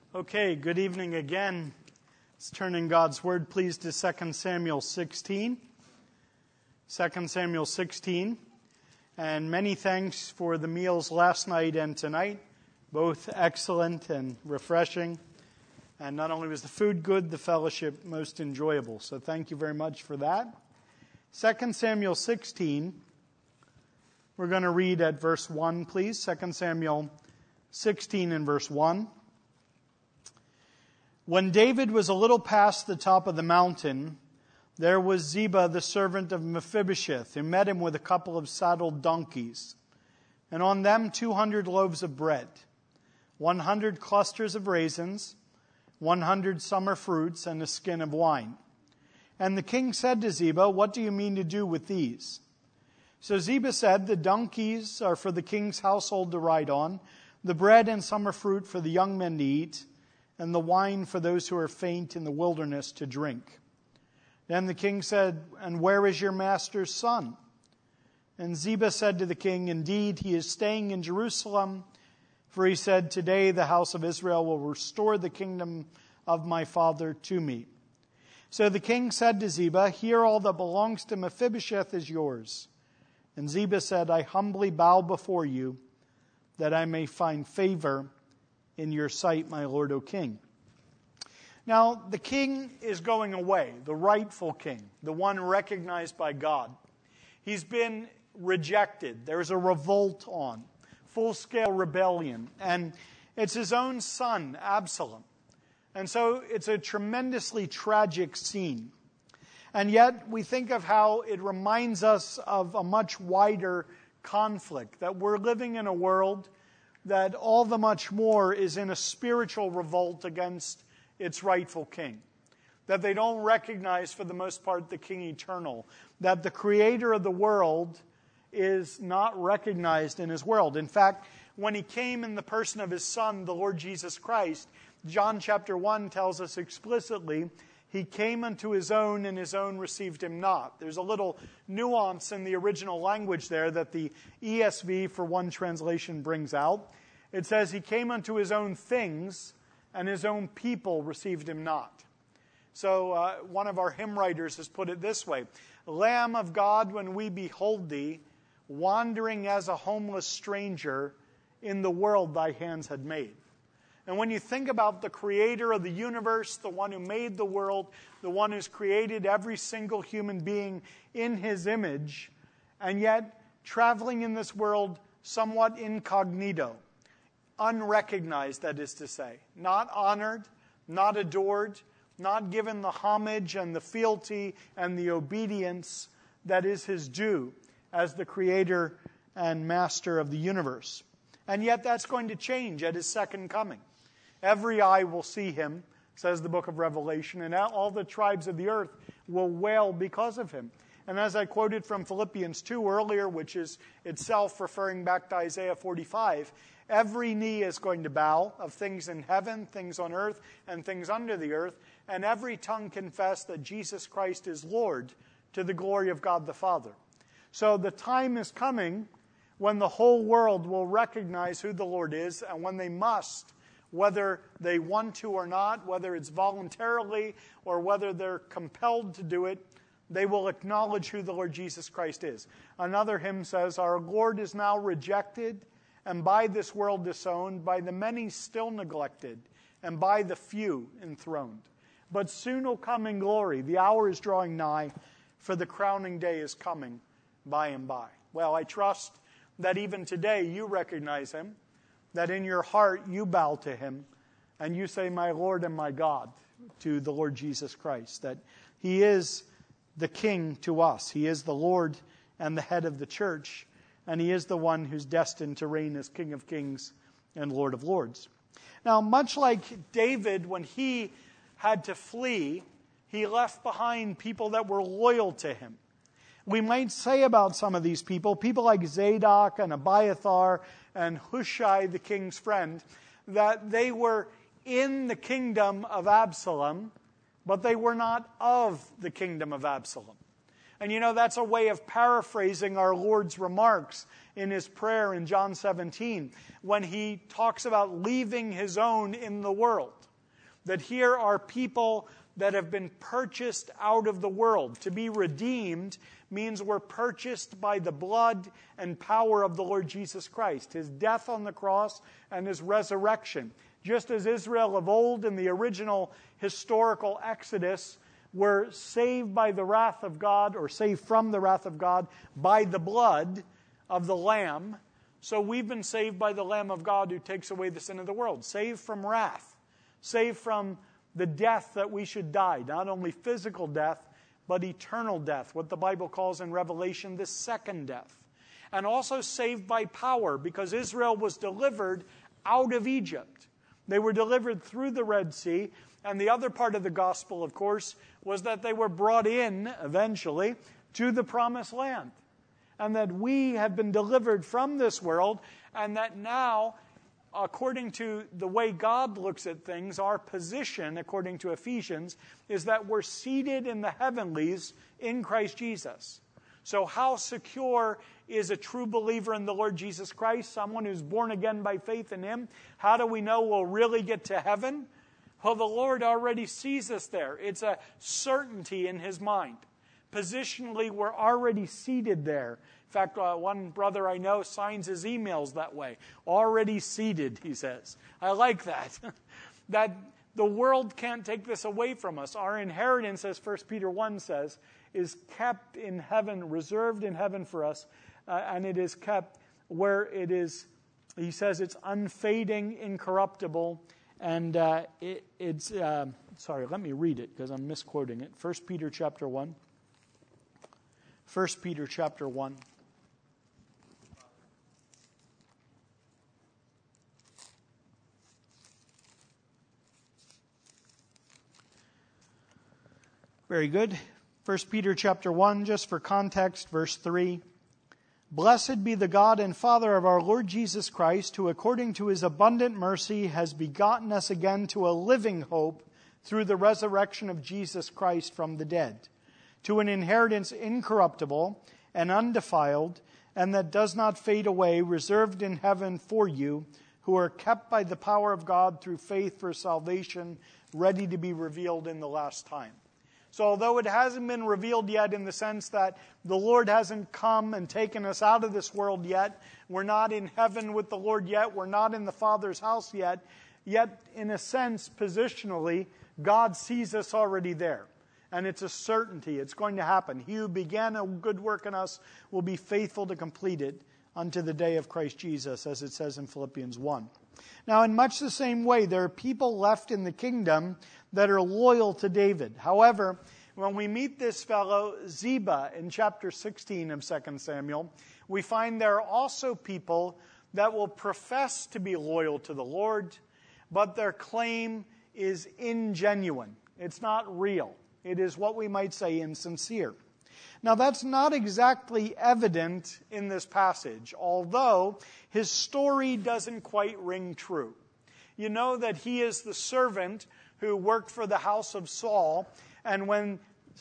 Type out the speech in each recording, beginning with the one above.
Okay, good evening again. Let's turn in God's Word, please, to 2 Samuel 16. 2 Samuel 16. And many thanks for the meals last night and tonight, both excellent and refreshing. And not only was the food good, the fellowship most enjoyable. So thank you very much for that. 2 Samuel 16, we're going to read at verse 1, please. 2 Samuel 16 and verse 1. When David was a little past the top of the mountain, there was Ziba, the servant of Mephibosheth, who met him with a couple of saddled donkeys, and on them 200 loaves of bread, 100 clusters of raisins, 100 summer fruits, and a skin of wine. And the king said to Ziba, "What do you mean to do with these?" So Ziba said, "The donkeys are for the king's household to ride on, the bread and summer fruit for the young men to eat, and the wine for those who are faint in the wilderness to drink." Then the king said, "And where is your master's son?" And Ziba said to the king, "Indeed, he is staying in Jerusalem, for he said, 'Today the house of Israel will restore the kingdom of my father to me.'" So the king said to Ziba, "Here all that belongs to Mephibosheth is yours." And Ziba said, "I humbly bow before you, that I may find favor in your sight, my lord, O king." Now, the king is going away, the rightful king, the one recognized by God. He's been rejected. There's a revolt on, full-scale rebellion, and it's his own son, Absalom. And so it's a tremendously tragic scene. And yet we think of how it reminds us of a much wider conflict, that we're living in a world that all the much more is in a spiritual revolt against its rightful king. That they don't recognize, for the most part, the King Eternal. That the creator of the world is not recognized in his world. In fact, when he came in the person of his Son, the Lord Jesus Christ, John chapter 1 tells us explicitly, he came unto his own, and his own received him not. There's a little nuance in the original language there that the ESV, for one translation, brings out. It says, he came unto his own things, and his own people received him not. So one of our hymn writers has put it this way: "Lamb of God, when we behold thee, wandering as a homeless stranger in the world thy hands had made." And when you think about the creator of the universe, the one who made the world, the one who's created every single human being in his image, and yet traveling in this world somewhat incognito, unrecognized, that is to say, not honored, not adored, not given the homage and the fealty and the obedience that is his due as the creator and master of the universe. And yet that's going to change at his second coming. Every eye will see him, says the book of Revelation, and all the tribes of the earth will wail because of him. And as I quoted from Philippians 2 earlier, which is itself referring back to Isaiah 45, every knee is going to bow, of things in heaven, things on earth, and things under the earth, and every tongue confess that Jesus Christ is Lord, to the glory of God the Father. So the time is coming when the whole world will recognize who the Lord is, and when they must, whether they want to or not, whether it's voluntarily or whether they're compelled to do it, they will acknowledge who the Lord Jesus Christ is. Another hymn says, "Our Lord is now rejected, and by this world disowned, by the many still neglected, and by the few enthroned. But soon will come in glory. The hour is drawing nigh, for the crowning day is coming by and by." Well, I trust that even today you recognize him, that in your heart you bow to him, and you say, "My Lord and my God," to the Lord Jesus Christ, that he is the King to us. He is the Lord and the head of the church, and he is the one who's destined to reign as King of Kings and Lord of Lords. Now, much like David, when he had to flee, he left behind people that were loyal to him. We might say about some of these people like Zadok and Abiathar and Hushai, the king's friend, that they were in the kingdom of Absalom, but they were not of the kingdom of Absalom. And that's a way of paraphrasing our Lord's remarks in his prayer in John 17, when he talks about leaving his own in the world. That here are people that have been purchased out of the world. To be redeemed means we're purchased by the blood and power of the Lord Jesus Christ, his death on the cross and his resurrection. Just as Israel of old in the original historical Exodus were saved by the wrath of God, or saved from the wrath of God by the blood of the Lamb, so we've been saved by the Lamb of God who takes away the sin of the world. Saved from wrath. Saved from the death that we should die. Not only physical death, but eternal death. What the Bible calls in Revelation the second death. And also saved by power, because Israel was delivered out of Egypt. They were delivered through the Red Sea. And the other part of the gospel, of course, was that they were brought in, eventually, to the promised land. And that we have been delivered from this world, and that now, according to the way God looks at things, our position, according to Ephesians, is that we're seated in the heavenlies in Christ Jesus. So how secure is a true believer in the Lord Jesus Christ, someone who's born again by faith in him? How do we know we'll really get to heaven? Well, the Lord already sees us there. It's a certainty in his mind. Positionally, we're already seated there. In fact, one brother I know signs his emails that way. Already seated, he says. I like that. That the world can't take this away from us. Our inheritance, as 1 Peter 1 says, is kept in heaven, reserved in heaven for us. And it is kept where it is, he says, it's unfading, incorruptible. And sorry, let me read it because I'm misquoting it. 1 Peter chapter 1. 1 Peter chapter 1. Very good. 1 Peter chapter 1, just for context, verse 3. Blessed be the God and Father of our Lord Jesus Christ, who according to his abundant mercy has begotten us again to a living hope through the resurrection of Jesus Christ from the dead, to an inheritance incorruptible and undefiled, and that does not fade away, reserved in heaven for you, who are kept by the power of God through faith for salvation, ready to be revealed in the last time. So although it hasn't been revealed yet in the sense that the Lord hasn't come and taken us out of this world yet, we're not in heaven with the Lord yet, we're not in the Father's house yet in a sense, positionally, God sees us already there. And it's a certainty. It's going to happen. He who began a good work in us will be faithful to complete it unto the day of Christ Jesus, as it says in Philippians 1. Now, in much the same way, there are people left in the kingdom that are loyal to David. However, when we meet this fellow, Ziba, in chapter 16 of 2 Samuel, we find there are also people that will profess to be loyal to the Lord, but their claim is ingenuine. It's not real. It is what we might say insincere. Now, that's not exactly evident in this passage, although his story doesn't quite ring true. You know that he is the servant who worked for the house of Saul, and when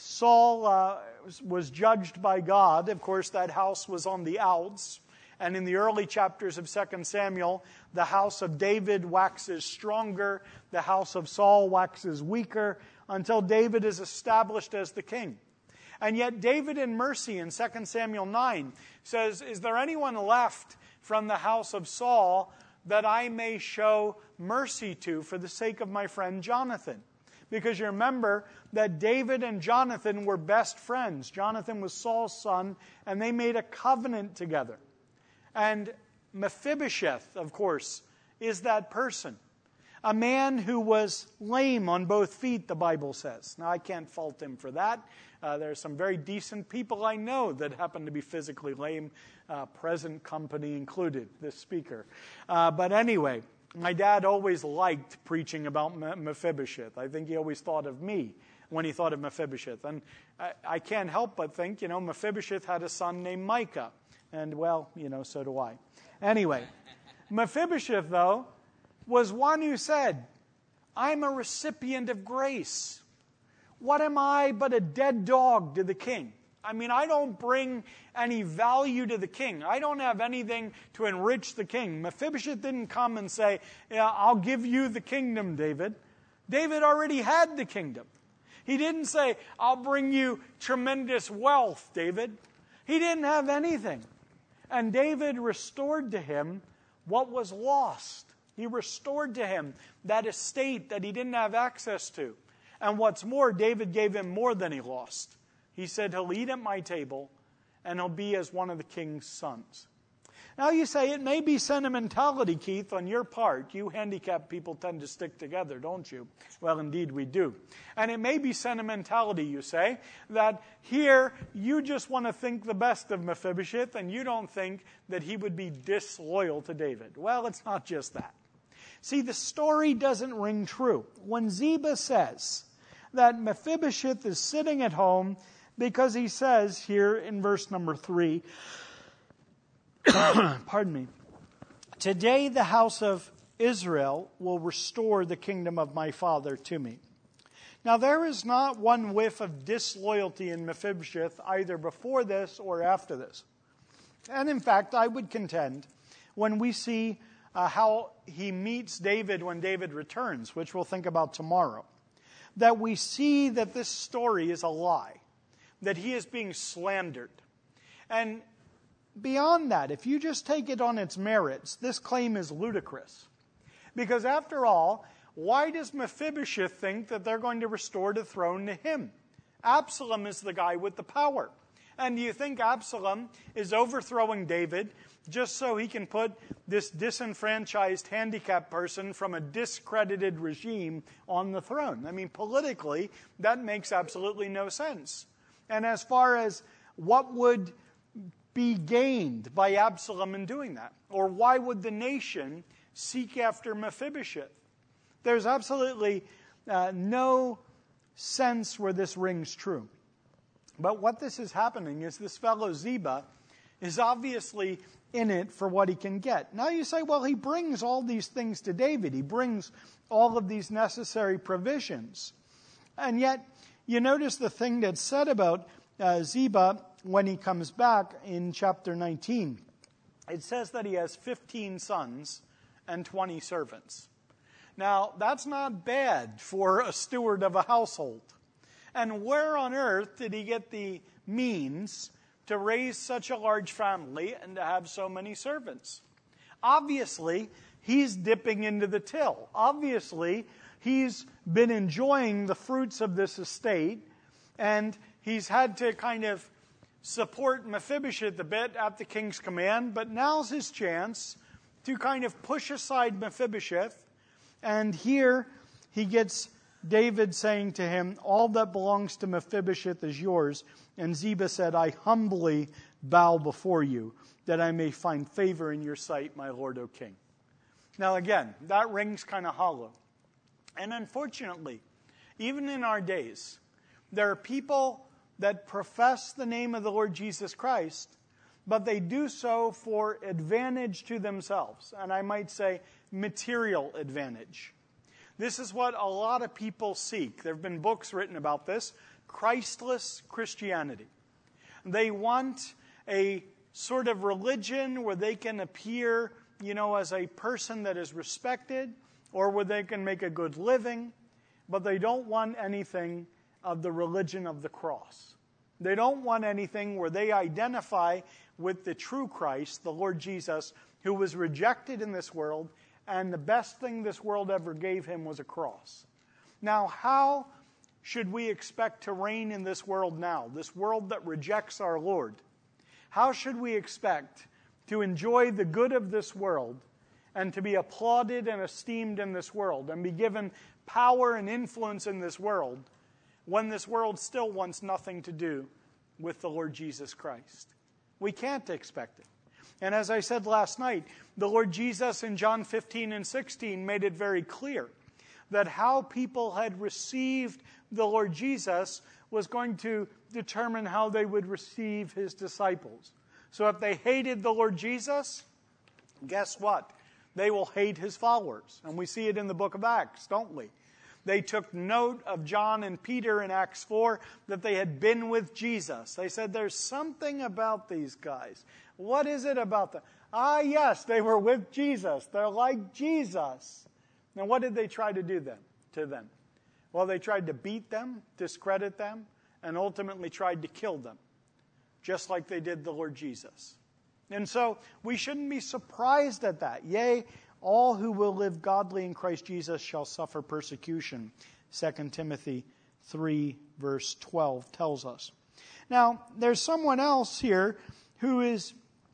Saul was judged by God, of course, that house was on the outs, and in the early chapters of 2 Samuel, the house of David waxes stronger, the house of Saul waxes weaker, until David is established as the king. And yet David in mercy in 2 Samuel 9 says, is there anyone left from the house of Saul that I may show mercy to for the sake of my friend Jonathan? Because you remember that David and Jonathan were best friends. Jonathan was Saul's son, and they made a covenant together. And Mephibosheth, of course, is that person. A man who was lame on both feet, the Bible says. Now, I can't fault him for that. There are some very decent people I know that happen to be physically lame, present company included, this speaker. But anyway, my dad always liked preaching about Mephibosheth. I think he always thought of me when he thought of Mephibosheth. And I can't help but think, Mephibosheth had a son named Micah. And, well, so do I. Anyway, Mephibosheth, though, was one who said, I'm a recipient of grace. What am I but a dead dog to the king? I mean, I don't bring any value to the king. I don't have anything to enrich the king. Mephibosheth didn't come and say, yeah, I'll give you the kingdom, David. David already had the kingdom. He didn't say, I'll bring you tremendous wealth, David. He didn't have anything. And David restored to him what was lost. He restored to him that estate that he didn't have access to. And what's more, David gave him more than he lost. He said, he'll eat at my table, and he'll be as one of the king's sons. Now you say, it may be sentimentality, Keith, on your part. You handicapped people tend to stick together, don't you? Well, indeed we do. And it may be sentimentality, you say, that here you just want to think the best of Mephibosheth, and you don't think that he would be disloyal to David. Well, it's not just that. See, the story doesn't ring true. When Ziba says that Mephibosheth is sitting at home because he says here in verse number 3, pardon me, today the house of Israel will restore the kingdom of my father to me. Now there is not one whiff of disloyalty in Mephibosheth either before this or after this. And in fact, I would contend when we see how he meets David when David returns, which we'll think about tomorrow, that we see that this story is a lie, that he is being slandered. And beyond that, if you just take it on its merits, this claim is ludicrous. Because after all, why does Mephibosheth think that they're going to restore the throne to him? Absalom is the guy with the power. And do you think Absalom is overthrowing David just so he can put this disenfranchised, handicapped person from a discredited regime on the throne? I mean, politically, that makes absolutely no sense. And as far as what would be gained by Absalom in doing that, or why would the nation seek after Mephibosheth? There's absolutely no sense where this rings true. But what this is happening is this fellow Ziba is obviously in it for what he can get. Now you say, well, he brings all these things to David. He brings all of these necessary provisions. And yet, you notice the thing that's said about Ziba when he comes back in chapter 19. It says that he has 15 sons and 20 servants. Now, that's not bad for a steward of a household. And where on earth did he get the means to raise such a large family and to have so many servants? Obviously, he's dipping into the till. Obviously, he's been enjoying the fruits of this estate, and he's had to kind of support Mephibosheth a bit at the king's command, but now's his chance to kind of push aside Mephibosheth. And here he gets David saying to him, all that belongs to Mephibosheth is yours. And Ziba said, I humbly bow before you, that I may find favor in your sight, my lord, O king. Now again, that rings kind of hollow. And unfortunately, even in our days, there are people that profess the name of the Lord Jesus Christ, but they do so for advantage to themselves. And I might say material advantage. This is what a lot of people seek. There have been books written about this. Christless Christianity. They want a sort of religion where they can appear, as a person that is respected, or where they can make a good living, but they don't want anything of the religion of the cross. They don't want anything where they identify with the true Christ, the Lord Jesus, who was rejected in this world, and the best thing this world ever gave him was a cross. Now, how should we expect to reign in this world now, this world that rejects our Lord? How should we expect to enjoy the good of this world and to be applauded and esteemed in this world and be given power and influence in this world when this world still wants nothing to do with the Lord Jesus Christ? We can't expect it. And as I said last night, the Lord Jesus in John 15 and 16 made it very clear that how people had received the Lord Jesus was going to determine how they would receive his disciples. So if they hated the Lord Jesus, guess what? They will hate his followers. And we see it in the book of Acts, don't we? They took note of John and Peter in Acts 4 that they had been with Jesus. They said, there's something about these guys. What is it about them? Ah, yes, they were with Jesus. They're like Jesus. Now, what did they try to do to them? Well, they tried to beat them, discredit them, and ultimately tried to kill them, just like they did the Lord Jesus. And so we shouldn't be surprised at that. Yea, all who will live godly in Christ Jesus shall suffer persecution. 2 Timothy 3 verse 12 tells us. Now, there's someone else here who is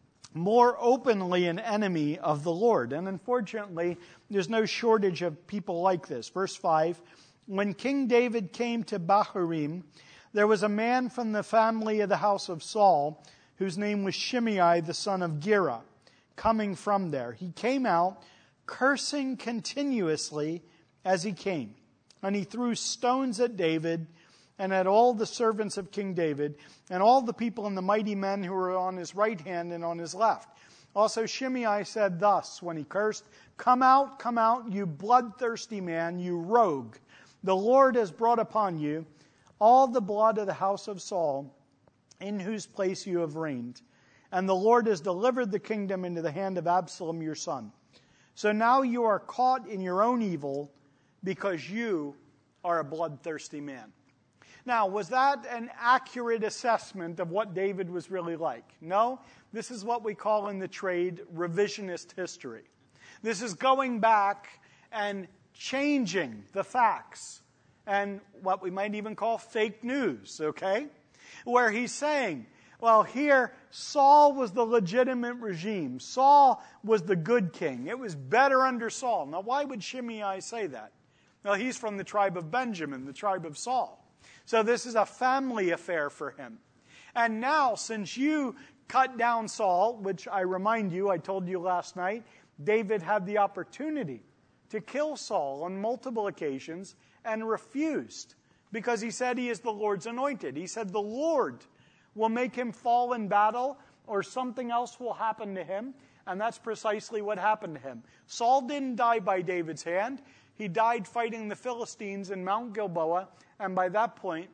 more openly an enemy of the Lord. And unfortunately, there's no shortage of people like this. Verse 5, when King David came to Bahurim, there was a man from the family of the house of Saul, whose name was Shimei, the son of Gera, coming from there. He came out, cursing continuously as he came. And he threw stones at David and at all the servants of King David, and all the people and the mighty men who were on his right hand and on his left. Also Shimei said thus when he cursed, come out, you bloodthirsty man, you rogue. The Lord has brought upon you all the blood of the house of Saul, in whose place you have reigned. And the Lord has delivered the kingdom into the hand of Absalom your son. So now you are caught in your own evil, because you are a bloodthirsty man. Now, was that an accurate assessment of what David was really like? No. This is what we call in the trade revisionist history. This is going back and changing the facts and what we might even call fake news, okay? Where he's saying, well, here, Saul was the legitimate regime. Saul was the good king. It was better under Saul. Now, why would Shimei say that? Well, he's from the tribe of Benjamin, the tribe of Saul. So this is a family affair for him. And now, since you cut down Saul, which I remind you, I told you last night, David had the opportunity to kill Saul on multiple occasions and refused, because he said he is the Lord's anointed. He said the Lord will make him fall in battle, or something else will happen to him. And that's precisely what happened to him. Saul didn't die by David's hand. He died fighting the Philistines in Mount Gilboa. And by that point,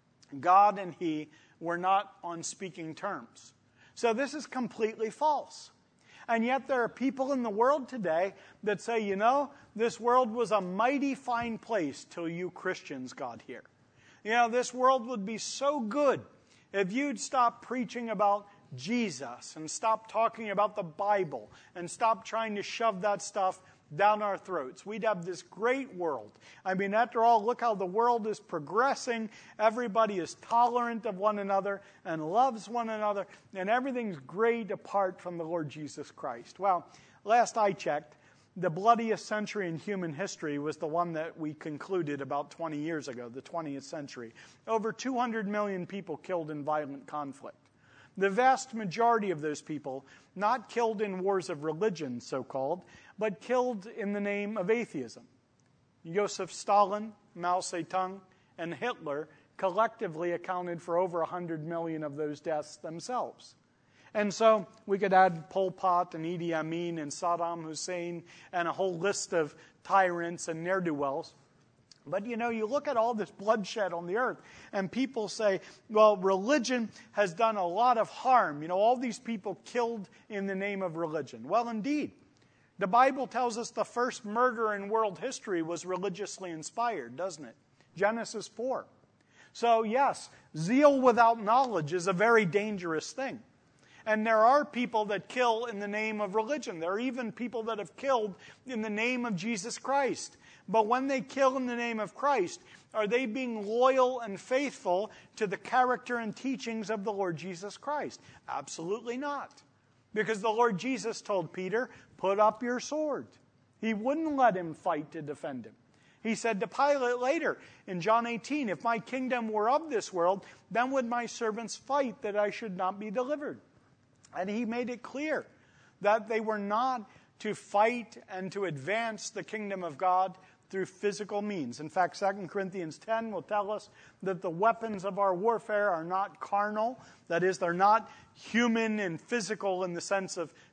God and he were not on speaking terms. So this is completely false. And yet there are people in the world today that say, you know, this world was a mighty fine place till you Christians got here. You know, this world would be so good if you'd stop preaching about Jesus and stop talking about the Bible and stop trying to shove that stuff down our throats. We'd have this great world. I mean, after all, look how the world is progressing. Everybody is tolerant of one another and loves one another, and everything's great apart from the Lord Jesus Christ. Well, last I checked, the bloodiest century in human history was the one that we concluded about 20 years ago, the 20th century. Over 200 million people killed in violent conflict. The vast majority of those people, not killed in wars of religion, so-called, but killed in the name of atheism. Joseph Stalin, Mao Zedong, and Hitler collectively accounted for over 100 million of those deaths themselves. And so we could add Pol Pot and Idi Amin and Saddam Hussein and a whole list of tyrants and ne'er-do-wells. But, you know, you look at all this bloodshed on the earth, and people say, well, religion has done a lot of harm. You know, all these people killed in the name of religion. Well, indeed. The Bible tells us the first murder in world history was religiously inspired, doesn't it? Genesis 4. So, yes, zeal without knowledge is a very dangerous thing. And there are people that kill in the name of religion. There are even people that have killed in the name of Jesus Christ. But when they kill in the name of Christ, are they being loyal and faithful to the character and teachings of the Lord Jesus Christ? Absolutely not. Because the Lord Jesus told Peter, put up your sword. He wouldn't let him fight to defend him. He said to Pilate later in John 18, if my kingdom were of this world, then would my servants fight that I should not be delivered. And he made it clear that they were not to fight and to advance the kingdom of God through physical means. In fact, 2 Corinthians 10 will tell us that the weapons of our warfare are not carnal. That is, they're not human and physical in the sense of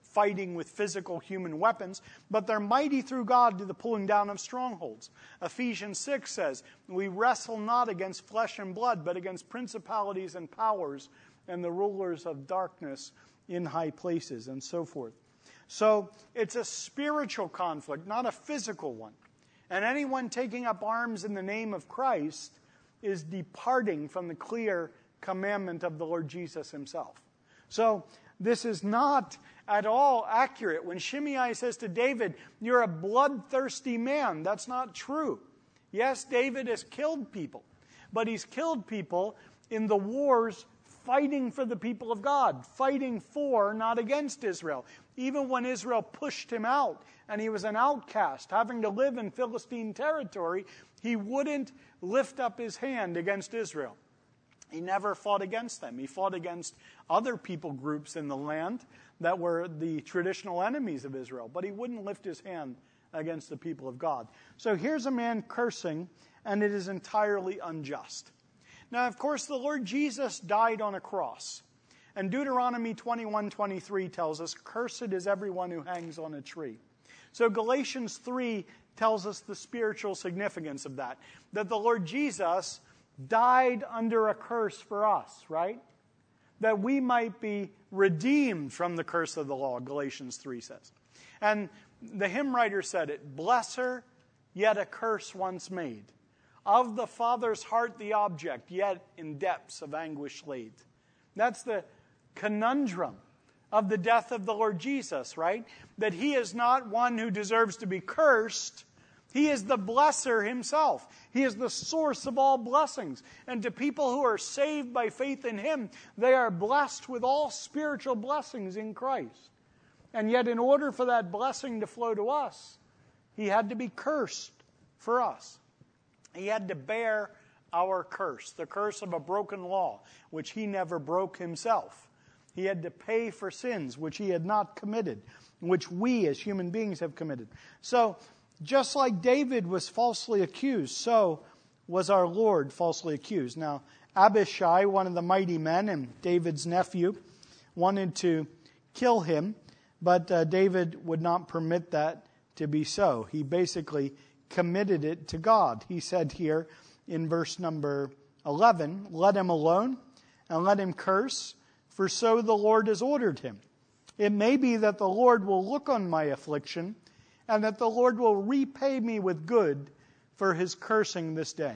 fighting with physical human weapons, but they're mighty through God to the pulling down of strongholds. Ephesians 6 says, we wrestle not against flesh and blood, but against principalities and powers and the rulers of darkness in high places, and so forth. So it's a spiritual conflict, not a physical one. And anyone taking up arms in the name of Christ is departing from the clear commandment of the Lord Jesus himself. So this is not at all accurate. When Shimei says to David, you're a bloodthirsty man, that's not true. Yes, David has killed people, but he's killed people in the wars fighting for the people of God, fighting for, not against Israel. Even when Israel pushed him out and he was an outcast, having to live in Philistine territory, he wouldn't lift up his hand against Israel. He never fought against them. He fought against other people groups in the land that were the traditional enemies of Israel, but he wouldn't lift his hand against the people of God. So here's a man cursing, and it is entirely unjust. Now, of course, the Lord Jesus died on a cross. And Deuteronomy 21:23 tells us, cursed is everyone who hangs on a tree. So Galatians 3 tells us the spiritual significance of that the Lord Jesus died under a curse for us, right? That we might be redeemed from the curse of the law, Galatians 3 says. And the hymn writer said it, blesser, yet a curse once made. Of the Father's heart the object, yet in depths of anguish laid. That's the conundrum of the death of the Lord Jesus, right? That he is not one who deserves to be cursed. He is the blesser himself. He is the source of all blessings. And to people who are saved by faith in him, they are blessed with all spiritual blessings in Christ. And yet in order for that blessing to flow to us, he had to be cursed for us. He had to bear our curse, the curse of a broken law, which he never broke himself. He had to pay for sins which he had not committed, which we as human beings have committed. So, just like David was falsely accused, so was our Lord falsely accused. Now, Abishai, one of the mighty men and David's nephew, wanted to kill him, but David would not permit that to be so. He basically committed it to God. He said here in verse number 11, let him alone and let him curse, for so the Lord has ordered him. It may be that the Lord will look on my affliction and that the Lord will repay me with good for his cursing this day.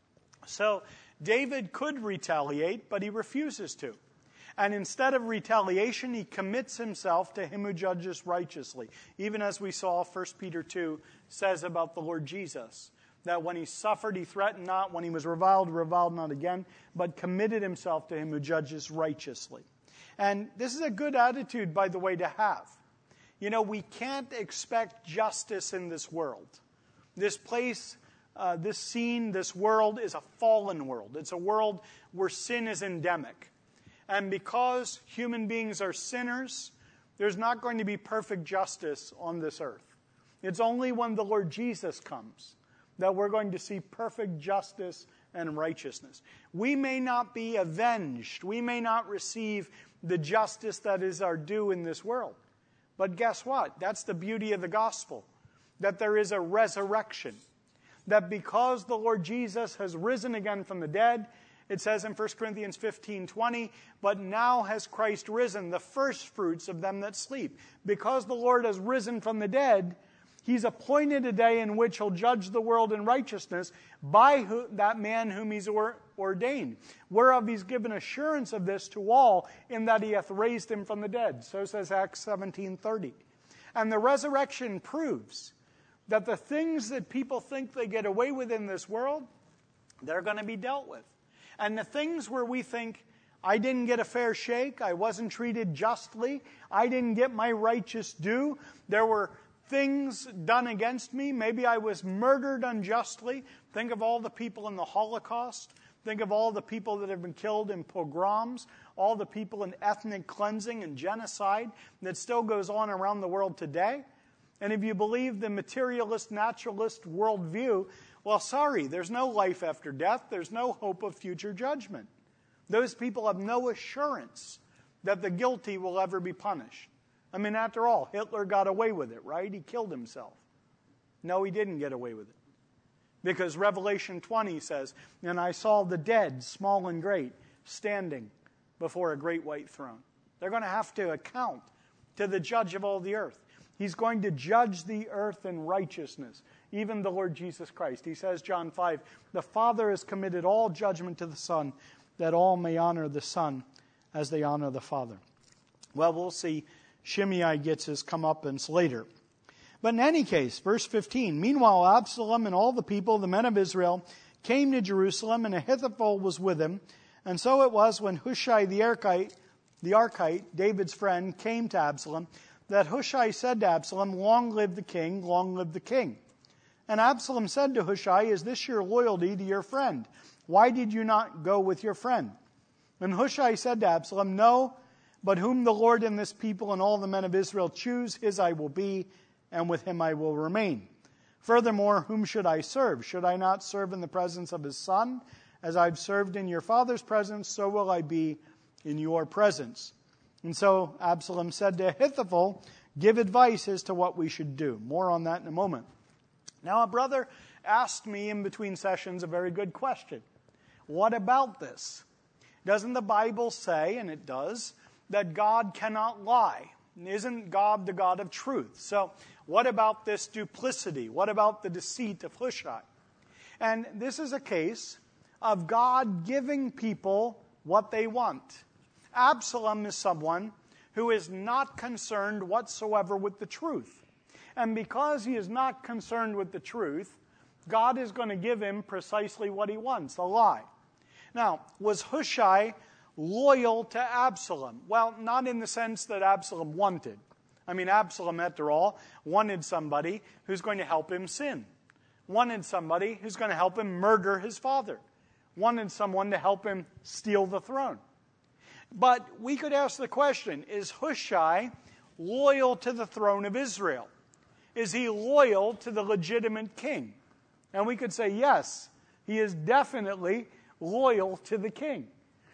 So David could retaliate, but he refuses to. And instead of retaliation, he commits himself to him who judges righteously. Even as we saw 1 Peter 2 says about the Lord Jesus, that when he suffered, he threatened not. When he was reviled not again, but committed himself to him who judges righteously. And this is a good attitude, by the way, to have. You know, we can't expect justice in this world. This place, this scene, this world is a fallen world. It's a world where sin is endemic. And because human beings are sinners, there's not going to be perfect justice on this earth. It's only when the Lord Jesus comes that we're going to see perfect justice and righteousness. We may not be avenged. We may not receive the justice that is our due in this world. But guess what? That's the beauty of the gospel, that there is a resurrection. That because the Lord Jesus has risen again from the dead, it says in 1 Corinthians 15:20, but now has Christ risen, the firstfruits of them that sleep. Because the Lord has risen from the dead, he's appointed a day in which he'll judge the world in righteousness by that man whom he's ordained. Whereof he's given assurance of this to all, in that he hath raised him from the dead. So says Acts 17:30. And the resurrection proves that the things that people think they get away with in this world, they're going to be dealt with. And the things where we think, I didn't get a fair shake, I wasn't treated justly, I didn't get my righteous due, there were things done against me, maybe I was murdered unjustly. Think of all the people in the Holocaust. Think of all the people that have been killed in pogroms, all the people in ethnic cleansing and genocide that still goes on around the world today. And if you believe the materialist, naturalist worldview, well, sorry, there's no life after death. There's no hope of future judgment. Those people have no assurance that the guilty will ever be punished. I mean, after all, Hitler got away with it, right? He killed himself. No, he didn't get away with it. Because Revelation 20 says, and I saw the dead, small and great, standing before a great white throne. They're going to have to account to the judge of all the earth. He's going to judge the earth in righteousness, even the Lord Jesus Christ. He says, John 5, the Father has committed all judgment to the Son, that all may honor the Son as they honor the Father. Well, we'll see. Shimei gets his comeuppance later. But in any case, verse 15, meanwhile Absalom and all the people, the men of Israel, came to Jerusalem, and Ahithophel was with him. And so it was when Hushai the Archite, David's friend, came to Absalom, that Hushai said to Absalom, long live the king, long live the king. And Absalom said to Hushai, is this your loyalty to your friend? Why did you not go with your friend? And Hushai said to Absalom, no, but whom the Lord and this people and all the men of Israel choose, his I will be, and with him I will remain. Furthermore, whom should I serve? Should I not serve in the presence of his son? As I've served in your father's presence, so will I be in your presence. And so Absalom said to Ahithophel, give advice as to what we should do. More on that in a moment. Now, a brother asked me in between sessions a very good question. What about this? Doesn't the Bible say, and it does, that God cannot lie? Isn't God the God of truth? So what about this duplicity? What about the deceit of Hushai? And this is a case of God giving people what they want. Absalom is someone who is not concerned whatsoever with the truth. And because he is not concerned with the truth, God is going to give him precisely what he wants, a lie. Now, was Hushai loyal to Absalom? Well, not in the sense that Absalom wanted. I mean, Absalom, after all, wanted somebody who's going to help him sin. Wanted somebody who's going to help him murder his father. Wanted someone to help him steal the throne. But we could ask the question, is Hushai loyal to the throne of Israel? Is he loyal to the legitimate king? And we could say, yes, he is definitely loyal to the king.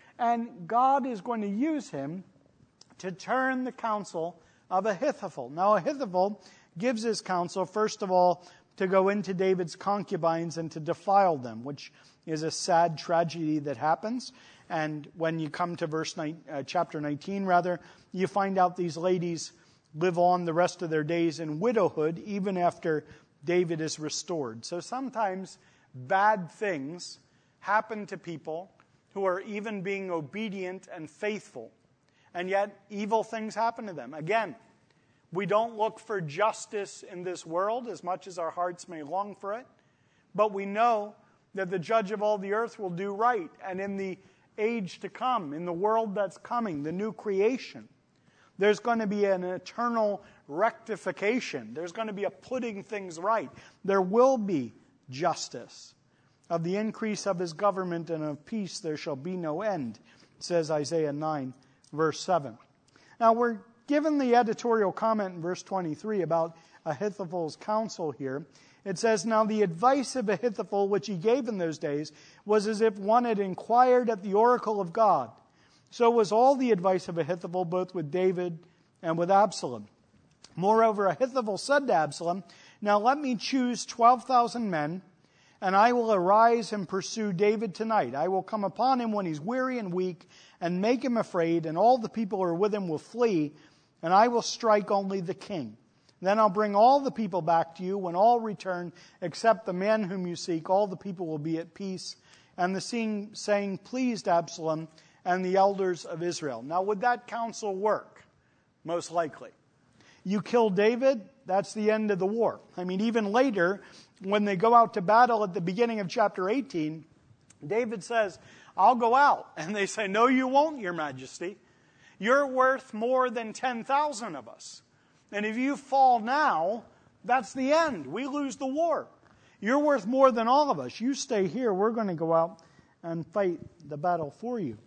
And God is going to use him to turn the counsel of Ahithophel. Now, Ahithophel gives his counsel, first of all, to go into David's concubines and to defile them, which is a sad tragedy that happens. And when you come to chapter 19, you find out these ladies live on the rest of their days in widowhood, even after David is restored. So sometimes bad things happen to people who are even being obedient and faithful, and yet evil things happen to them. Again, we don't look for justice in this world as much as our hearts may long for it, but we know that the judge of all the earth will do right, and in the age to come, in the world that's coming, the new creation, there's going to be an eternal rectification. There's going to be a putting things right. There will be justice. Of the increase of his government and of peace there shall be no end, says Isaiah 9, verse 7. Now we're given the editorial comment in verse 23 about Ahithophel's counsel here. It says, now the advice of Ahithophel which he gave in those days was as if one had inquired at the oracle of God. So was all the advice of Ahithophel, both with David and with Absalom. Moreover, Ahithophel said to Absalom, now let me choose 12,000 men, and I will arise and pursue David tonight. I will come upon him when he's weary and weak, and make him afraid, and all the people who are with him will flee, and I will strike only the king. Then I'll bring all the people back to you. When all return, except the men whom you seek, all the people will be at peace. And the saying pleased Absalom and the elders of Israel. Now, would that counsel work? Most likely. You kill David, that's the end of the war. I mean, even later, when they go out to battle at the beginning of chapter 18, David says, I'll go out. And they say, no, you won't, your majesty. You're worth more than 10,000 of us. And if you fall now, that's the end. We lose the war. You're worth more than all of us. You stay here. We're going to go out and fight the battle for you.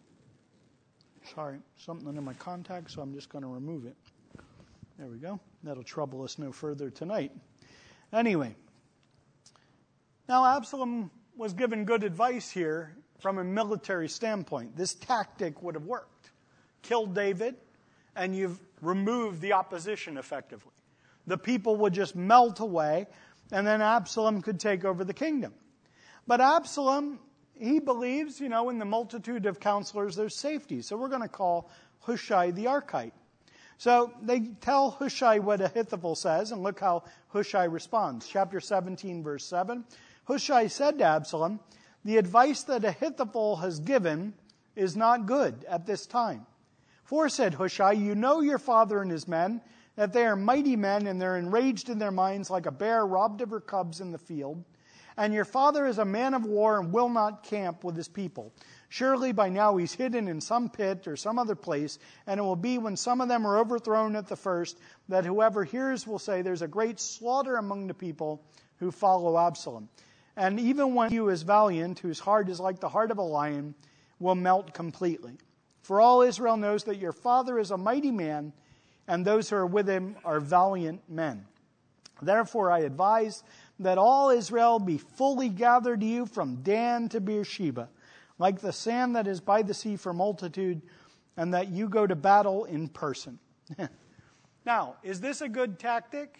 Sorry, something in my contact, so I'm just going to remove it. There we go. That'll trouble us no further tonight. Anyway, now Absalom was given good advice here from a military standpoint. This tactic would have worked. Kill David, and you've removed the opposition effectively. The people would just melt away, and then Absalom could take over the kingdom. But Absalom, he believes, in the multitude of counselors, there's safety. So we're going to call Hushai the Archite. So they tell Hushai what Ahithophel says, and look how Hushai responds. Chapter 17, verse 7. Hushai said to Absalom, "The advice that Ahithophel has given is not good at this time. For, said Hushai, you know your father and his men, that they are mighty men, and they're enraged in their minds like a bear robbed of her cubs in the field. And your father is a man of war and will not camp with his people. Surely by now he's hidden in some pit or some other place, and it will be when some of them are overthrown at the first, that whoever hears will say, there's a great slaughter among the people who follow Absalom. And even when he who is valiant, whose heart is like the heart of a lion, will melt completely. For all Israel knows that your father is a mighty man, and those who are with him are valiant men. Therefore I advise that all Israel be fully gathered to you from Dan to Beersheba, like the sand that is by the sea for multitude, and that you go to battle in person." Now, is this a good tactic?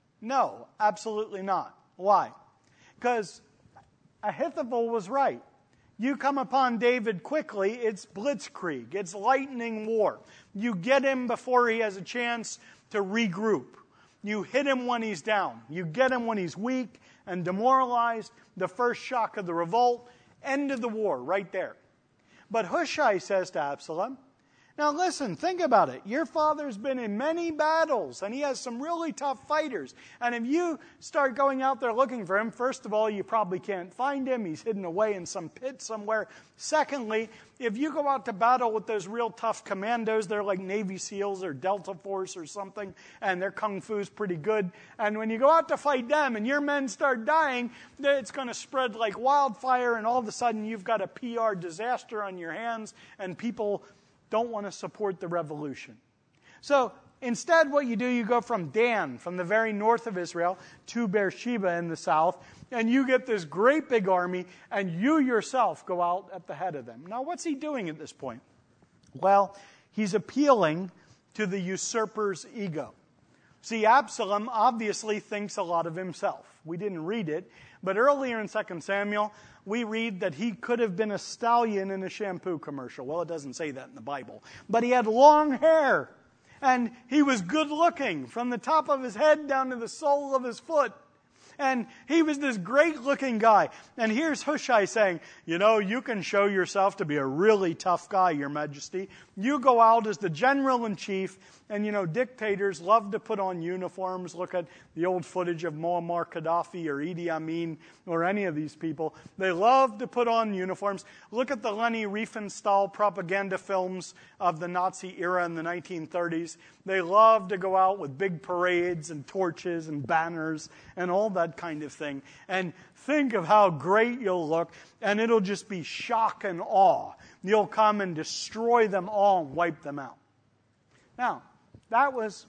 No, absolutely not. Why? Because Ahithophel was right. You come upon David quickly, it's blitzkrieg, it's lightning war. You get him before he has a chance to regroup. You hit him when he's down. You get him when he's weak and demoralized. The first shock of the revolt, end of the war right there. But Hushai says to Absalom, now listen, think about it. Your father's been in many battles, and he has some really tough fighters. And if you start going out there looking for him, first of all, you probably can't find him. He's hidden away in some pit somewhere. Secondly, if you go out to battle with those real tough commandos, they're like Navy SEALs or Delta Force or something, and their kung fu's pretty good. And when you go out to fight them and your men start dying, it's going to spread like wildfire, and all of a sudden you've got a PR disaster on your hands, and people don't want to support the revolution. So instead what you do, you go from Dan, from the very north of Israel, to Beersheba in the south, and you get this great big army, and you yourself go out at the head of them. Now what's he doing at this point? Well, he's appealing to the usurper's ego. See, Absalom obviously thinks a lot of himself. We didn't read it, but earlier in 2 Samuel, we read that he could have been a stallion in a shampoo commercial. Well, it doesn't say that in the Bible. But he had long hair, and he was good looking from the top of his head down to the sole of his foot. And he was this great looking guy. And here's Hushai saying, you can show yourself to be a really tough guy, Your Majesty. You go out as the general in chief, and dictators love to put on uniforms. Look at the old footage of Muammar Gaddafi or Idi Amin or any of these people. They love to put on uniforms. Look at the Leni Riefenstahl propaganda films of the Nazi era in the 1930s. They love to go out with big parades and torches and banners and all that kind of thing. And think of how great you'll look, and it'll just be shock and awe. You'll come and destroy them all and wipe them out. Now, that was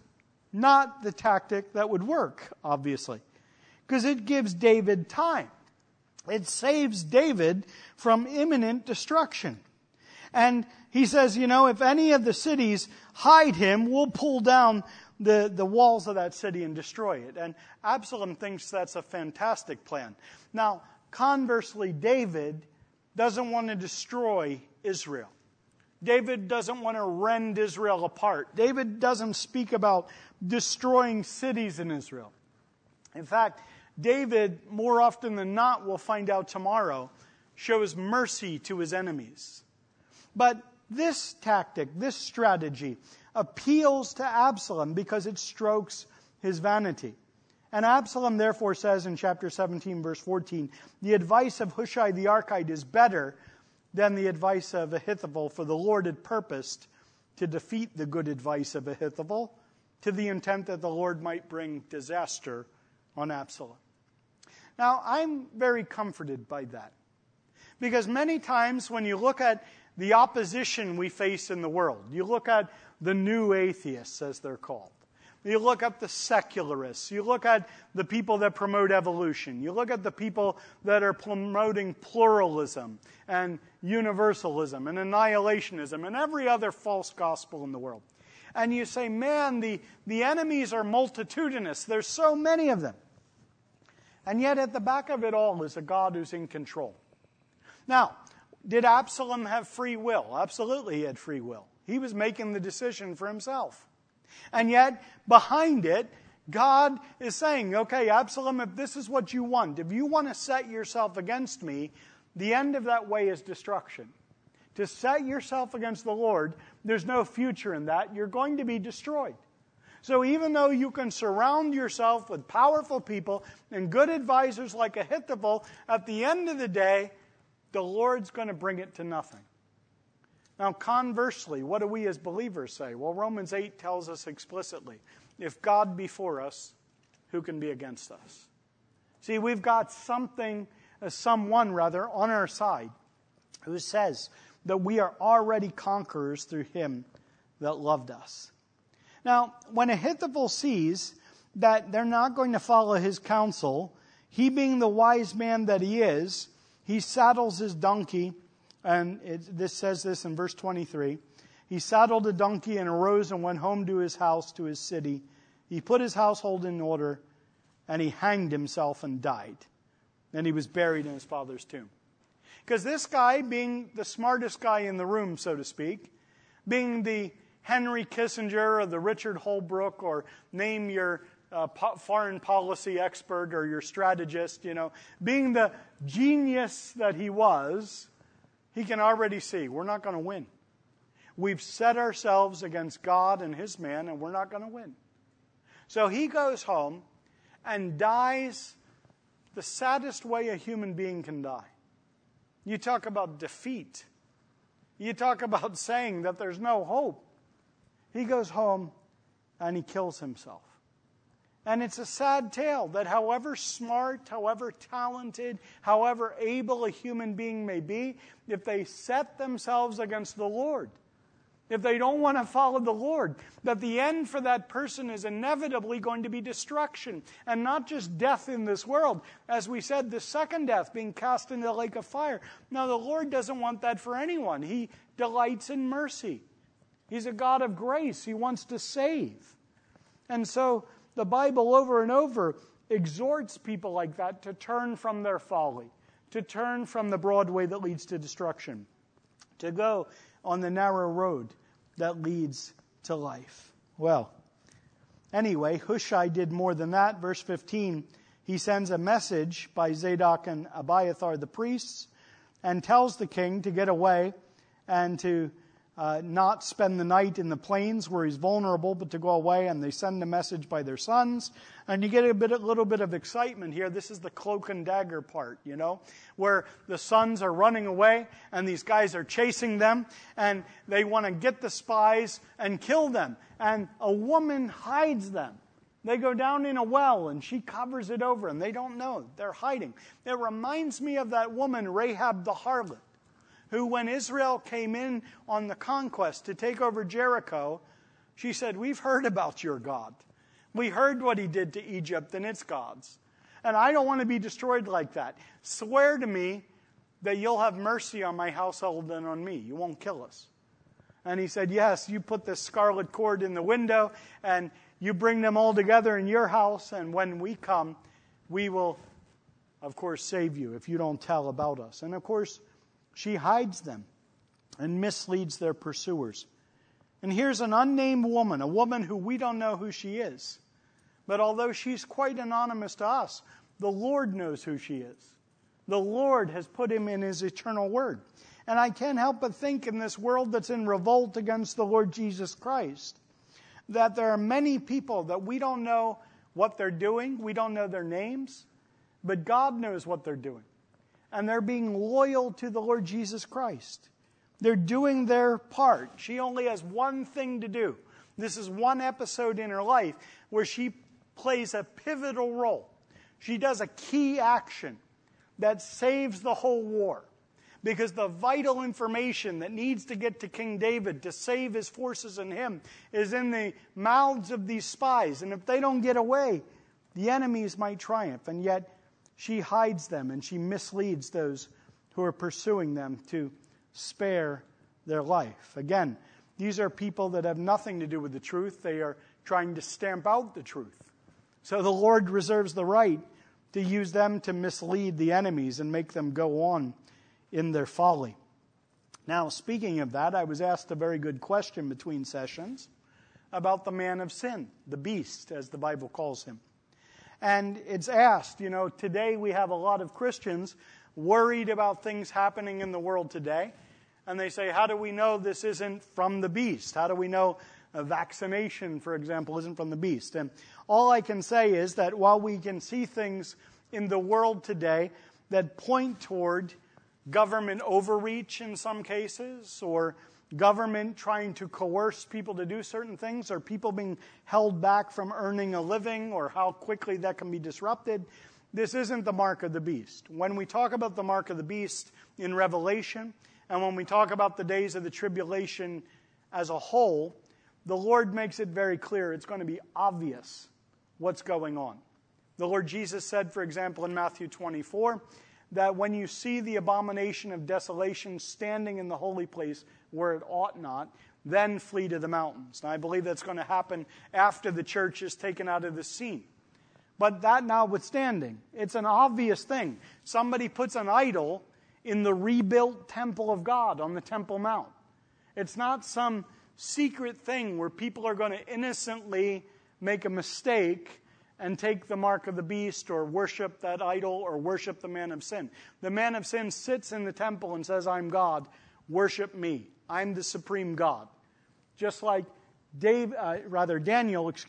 not the tactic that would work, obviously, because it gives David time. It saves David from imminent destruction. And he says, if any of the cities hide him, we'll pull down the walls of that city and destroy it. And Absalom thinks that's a fantastic plan. Now, conversely, David doesn't want to destroy Israel. David doesn't want to rend Israel apart. David doesn't speak about destroying cities in Israel. In fact, David, more often than not, we'll find out tomorrow, shows mercy to his enemies. But this tactic, this strategy, appeals to Absalom because it strokes his vanity. And Absalom therefore says in chapter 17, verse 14, the advice of Hushai the Archite is better than the advice of Ahithophel, for the Lord had purposed to defeat the good advice of Ahithophel, to the intent that the Lord might bring disaster on Absalom. Now, I'm very comforted by that. Because many times when you look at the opposition we face in the world, you look at the new atheists, as they're called. You look at the secularists. You look at the people that promote evolution. You look at the people that are promoting pluralism and universalism and annihilationism and every other false gospel in the world. And you say, man, the enemies are multitudinous. There's so many of them. And yet at the back of it all is a God who's in control. Now, did Absalom have free will? Absolutely he had free will. He was making the decision for himself. And yet, behind it, God is saying, okay, Absalom, if this is what you want, if you want to set yourself against me, the end of that way is destruction. To set yourself against the Lord, there's no future in that. You're going to be destroyed. So even though you can surround yourself with powerful people and good advisors like Ahithophel, at the end of the day, the Lord's going to bring it to nothing. Now, conversely, what do we as believers say? Well, Romans 8 tells us explicitly, if God be for us, who can be against us? See, we've got someone on our side who says that we are already conquerors through him that loved us. Now, when Ahithophel sees that they're not going to follow his counsel, he being the wise man that he is, he saddles his donkey, and this says this in verse 23. He saddled a donkey and arose and went home to his house, to his city. He put his household in order, and he hanged himself and died. And he was buried in his father's tomb. Because this guy, being the smartest guy in the room, so to speak, being the Henry Kissinger or the Richard Holbrooke, or name your foreign policy expert or your strategist, being the genius that he was, he can already see we're not going to win. We've set ourselves against God and his man, and we're not going to win. So he goes home and dies the saddest way a human being can die. You talk about defeat. You talk about saying that there's no hope. He goes home and he kills himself. And it's a sad tale that however smart, however talented, however able a human being may be, if they set themselves against the Lord, if they don't want to follow the Lord, that the end for that person is inevitably going to be destruction. And not just death in this world. As we said, the second death, being cast into the lake of fire. Now, the Lord doesn't want that for anyone. He delights in mercy. He's a God of grace. He wants to save. And so the Bible over and over exhorts people like that to turn from their folly, to turn from the broad way that leads to destruction, to go on the narrow road that leads to life. Well, anyway, Hushai did more than that. Verse 15, he sends a message by Zadok and Abiathar the priests and tells the king to get away and to not spend the night in the plains where he's vulnerable, but to go away. And they send a message by their sons. And you get a little bit of excitement here. This is the cloak and dagger part, where the sons are running away and these guys are chasing them and they want to get the spies and kill them. And a woman hides them. They go down in a well and she covers it over and they don't know. They're hiding. It reminds me of that woman, Rahab the harlot, who, when Israel came in on the conquest to take over Jericho, she said, we've heard about your God. We heard what he did to Egypt and its gods. And I don't want to be destroyed like that. Swear to me that you'll have mercy on my household and on me. You won't kill us. And he said, yes, you put this scarlet cord in the window and you bring them all together in your house. And when we come, we will, of course, save you if you don't tell about us. And of course, she hides them and misleads their pursuers. And here's an unnamed woman, a woman who we don't know who she is. But although she's quite anonymous to us, the Lord knows who she is. The Lord has put him in his eternal word. And I can't help but think in this world that's in revolt against the Lord Jesus Christ, that there are many people that we don't know what they're doing. We don't know their names. But God knows what they're doing. And they're being loyal to the Lord Jesus Christ. They're doing their part. She only has one thing to do. This is one episode in her life where she plays a pivotal role. She does a key action that saves the whole war. Because the vital information that needs to get to King David to save his forces and him is in the mouths of these spies. And if they don't get away, the enemies might triumph. And yet, she hides them and she misleads those who are pursuing them to spare their life. Again, These are people that have nothing to do with the truth. They are trying to stamp out the truth. So the Lord reserves the right to use them to mislead the enemies and make them go on in their folly. Now, speaking of that, I was asked a very good question between sessions about the man of sin, the beast, as the Bible calls him. And it's asked, today we have a lot of Christians worried about things happening in the world today. And they say, how do we know this isn't from the beast? How do we know a vaccination, for example, isn't from the beast? And all I can say is that while we can see things in the world today that point toward government overreach in some cases, or government trying to coerce people to do certain things, or people being held back from earning a living, or how quickly that can be disrupted, this isn't the mark of the beast. When we talk about the mark of the beast in Revelation, and when we talk about the days of the tribulation as a whole, the Lord makes it very clear it's going to be obvious what's going on. The Lord Jesus said, for example, in Matthew 24, that when you see the abomination of desolation standing in the holy place where it ought not, then flee to the mountains. And I believe that's going to happen after the church is taken out of the scene. But that notwithstanding, it's an obvious thing. Somebody puts an idol in the rebuilt temple of God on the Temple Mount. It's not some secret thing where people are going to innocently make a mistake and take the mark of the beast or worship that idol or worship the man of sin. The man of sin sits in the temple and says, I'm God, worship me. I'm the supreme God. Just like Daniel,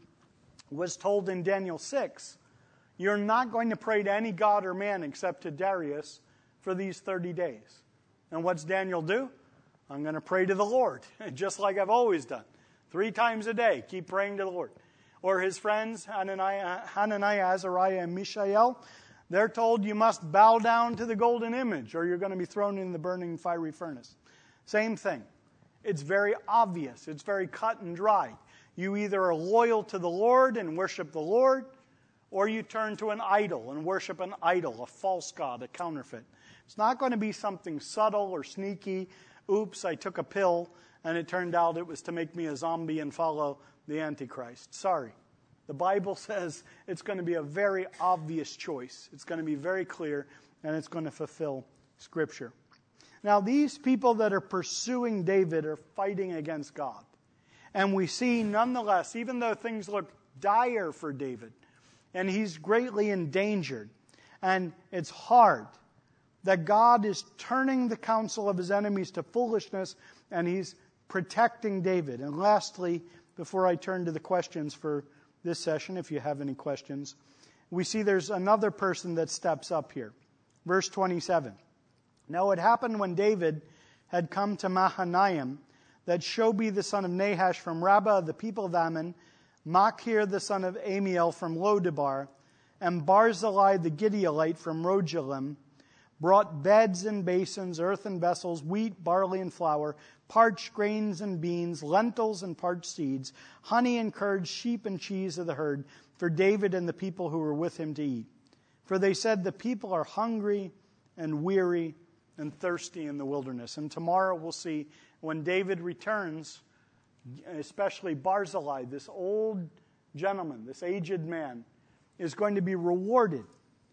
was told in Daniel 6, you're not going to pray to any god or man except to Darius for these 30 days. And what's Daniel do? I'm going to pray to the Lord, just like I've always done. 3 times a day, keep praying to the Lord. Or his friends, Hananiah, Azariah, and Mishael, they're told you must bow down to the golden image or you're going to be thrown in the burning fiery furnace. Same thing. It's very obvious. It's very cut and dry. You either are loyal to the Lord and worship the Lord, or you turn to an idol and worship an idol, a false god, a counterfeit. It's not going to be something subtle or sneaky. Oops, I took a pill and it turned out it was to make me a zombie and follow the Antichrist. Sorry. The Bible says it's going to be a very obvious choice. It's going to be very clear, and it's going to fulfill Scripture. Now, these people that are pursuing David are fighting against God. And we see, nonetheless, even though things look dire for David, and he's greatly endangered, and it's hard, that God is turning the counsel of his enemies to foolishness, and he's protecting David. And lastly, before I turn to the questions for this session, if you have any questions, we see there's another person that steps up here. Verse 27. Now it happened when David had come to Mahanaim that Shobi the son of Nahash from Rabbah of the people of Ammon, Machir the son of Amiel from Lodebar, and Barzillai the Gideonite from Rogelim brought beds and basins, earthen vessels, wheat, barley, and flour, parched grains and beans, lentils and parched seeds, honey and curds, sheep and cheese of the herd, for David and the people who were with him to eat. For they said, the people are hungry and weary and thirsty in the wilderness. And tomorrow we'll see when David returns, especially Barzillai, this old gentleman, this aged man, is going to be rewarded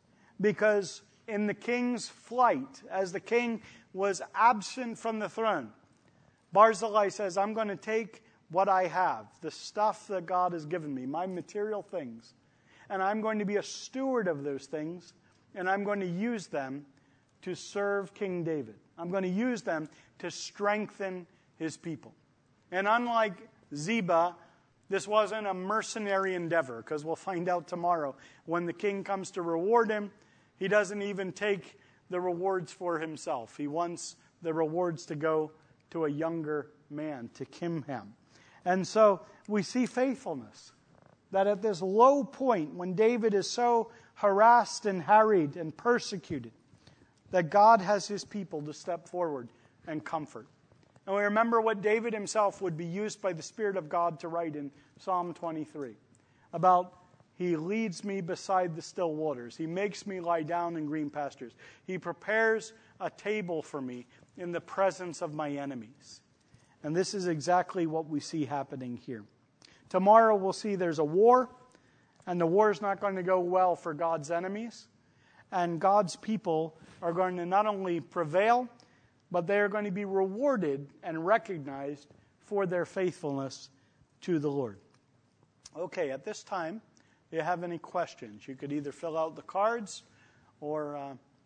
because in the king's flight, as the king was absent from the throne, Barzillai says, I'm going to take what I have, the stuff that God has given me, my material things, and I'm going to be a steward of those things, and I'm going to use them to serve King David. I'm going to use them to strengthen his people. And unlike Ziba, this wasn't a mercenary endeavor, because we'll find out tomorrow when the king comes to reward him, he doesn't even take the rewards for himself. He wants the rewards to go to a younger man, to Kimham. And so we see faithfulness. That at this low point, when David is so harassed and harried and persecuted, that God has his people to step forward and comfort. And we remember what David himself would be used by the Spirit of God to write in Psalm 23 about he leads me beside the still waters. He makes me lie down in green pastures. He prepares a table for me in the presence of my enemies. And this is exactly what we see happening here. Tomorrow we'll see there's a war, and the war is not going to go well for God's enemies. And God's people are going to not only prevail, but they are going to be rewarded and recognized for their faithfulness to the Lord. Okay, at this time, if you have any questions, you could either fill out the cards or,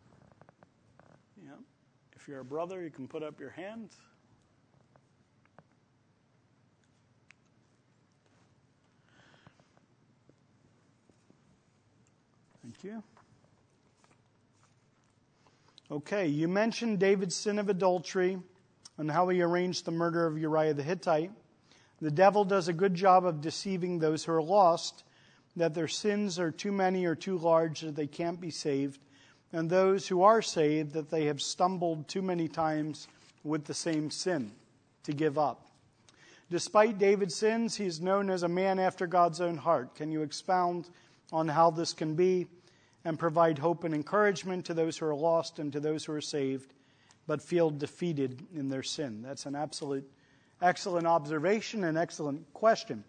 if you're a brother, you can put up your hand. Thank you. Okay, you mentioned David's sin of adultery and how he arranged the murder of Uriah the Hittite. The devil does a good job of deceiving those who are lost, that their sins are too many or too large that they can't be saved, and those who are saved that they have stumbled too many times with the same sin to give up. Despite David's sins, he is known as a man after God's own heart. Can you expound on how this can be and provide hope and encouragement to those who are lost and to those who are saved but feel defeated in their sin? That's an excellent observation and excellent question.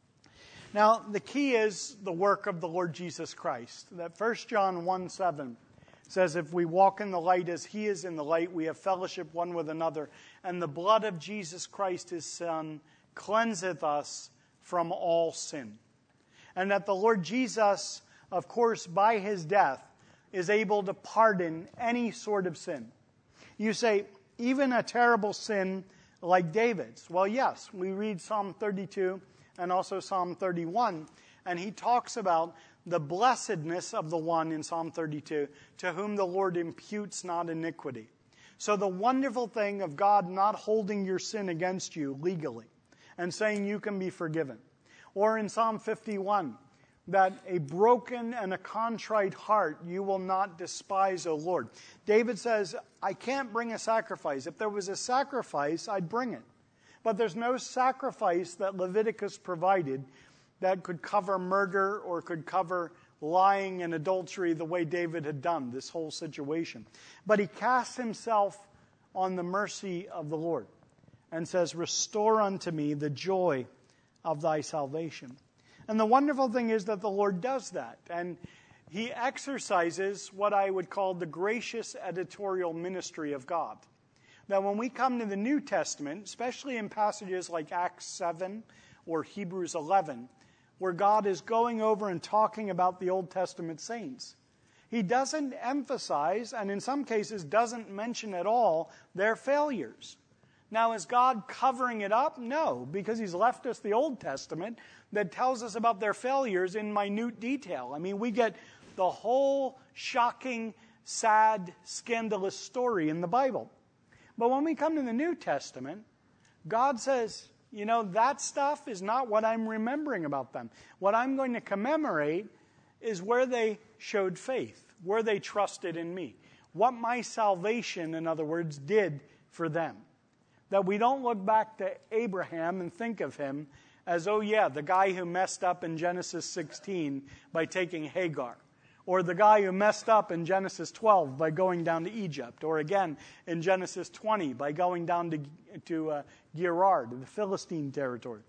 Now, the key is the work of the Lord Jesus Christ. That 1 John 1:7 says, if we walk in the light as he is in the light, we have fellowship one with another. And the blood of Jesus Christ, his Son, cleanseth us from all sin. And that the Lord Jesus, of course, by his death, is able to pardon any sort of sin. You say, even a terrible sin like David's. Well, yes, we read Psalm 32 and also Psalm 31, and he talks about the blessedness of the one in Psalm 32, to whom the Lord imputes not iniquity. So the wonderful thing of God not holding your sin against you legally and saying you can be forgiven. Or in Psalm 51, that a broken and a contrite heart you will not despise, O Lord. David says, I can't bring a sacrifice. If there was a sacrifice, I'd bring it. But there's no sacrifice that Leviticus provided that could cover murder or could cover lying and adultery the way David had done, this whole situation. But he casts himself on the mercy of the Lord and says, restore unto me the joy of thy salvation. And the wonderful thing is that the Lord does that. And he exercises what I would call the gracious editorial ministry of God. That when we come to the New Testament, especially in passages like Acts 7 or Hebrews 11, where God is going over and talking about the Old Testament saints, he doesn't emphasize, and in some cases doesn't mention at all, their failures. Now, is God covering it up? No, because he's left us the Old Testament that tells us about their failures in minute detail. I mean, we get the whole shocking, sad, scandalous story in the Bible. But when we come to the New Testament, God says, that stuff is not what I'm remembering about them. What I'm going to commemorate is where they showed faith, where they trusted in me, what my salvation, in other words, did for them. That we don't look back to Abraham and think of him as, the guy who messed up in Genesis 16 by taking Hagar. Or the guy who messed up in Genesis 12 by going down to Egypt. Or again, in Genesis 20 by going down to Gerar, to the Philistine territory.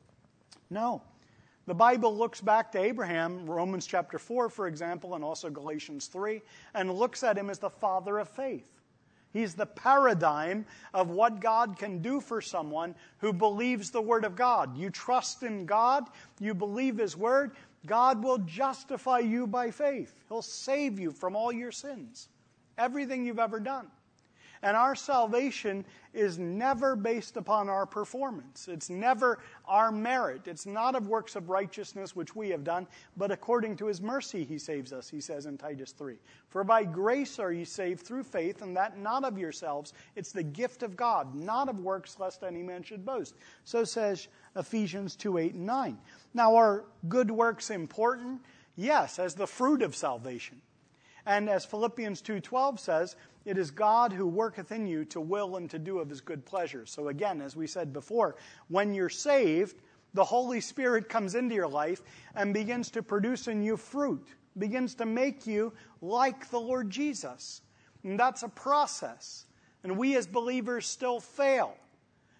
No. The Bible looks back to Abraham, Romans chapter 4, for example, and also Galatians 3, and looks at him as the father of faith. He's the paradigm of what God can do for someone who believes the Word of God. You trust in God, you believe His Word, God will justify you by faith. He'll save you from all your sins, everything you've ever done. And our salvation is never based upon our performance. It's never our merit. It's not of works of righteousness which we have done, but according to His mercy He saves us, he says in Titus 3. For by grace are ye saved through faith, and that not of yourselves. It's the gift of God, not of works, lest any man should boast. So says Ephesians 2:8 and 9. Now, are good works important? Yes, as the fruit of salvation. And as Philippians 2:12 says, it is God who worketh in you to will and to do of His good pleasure. So again, as we said before, when you're saved, the Holy Spirit comes into your life and begins to produce in you fruit, begins to make you like the Lord Jesus. And that's a process. And we as believers still fail.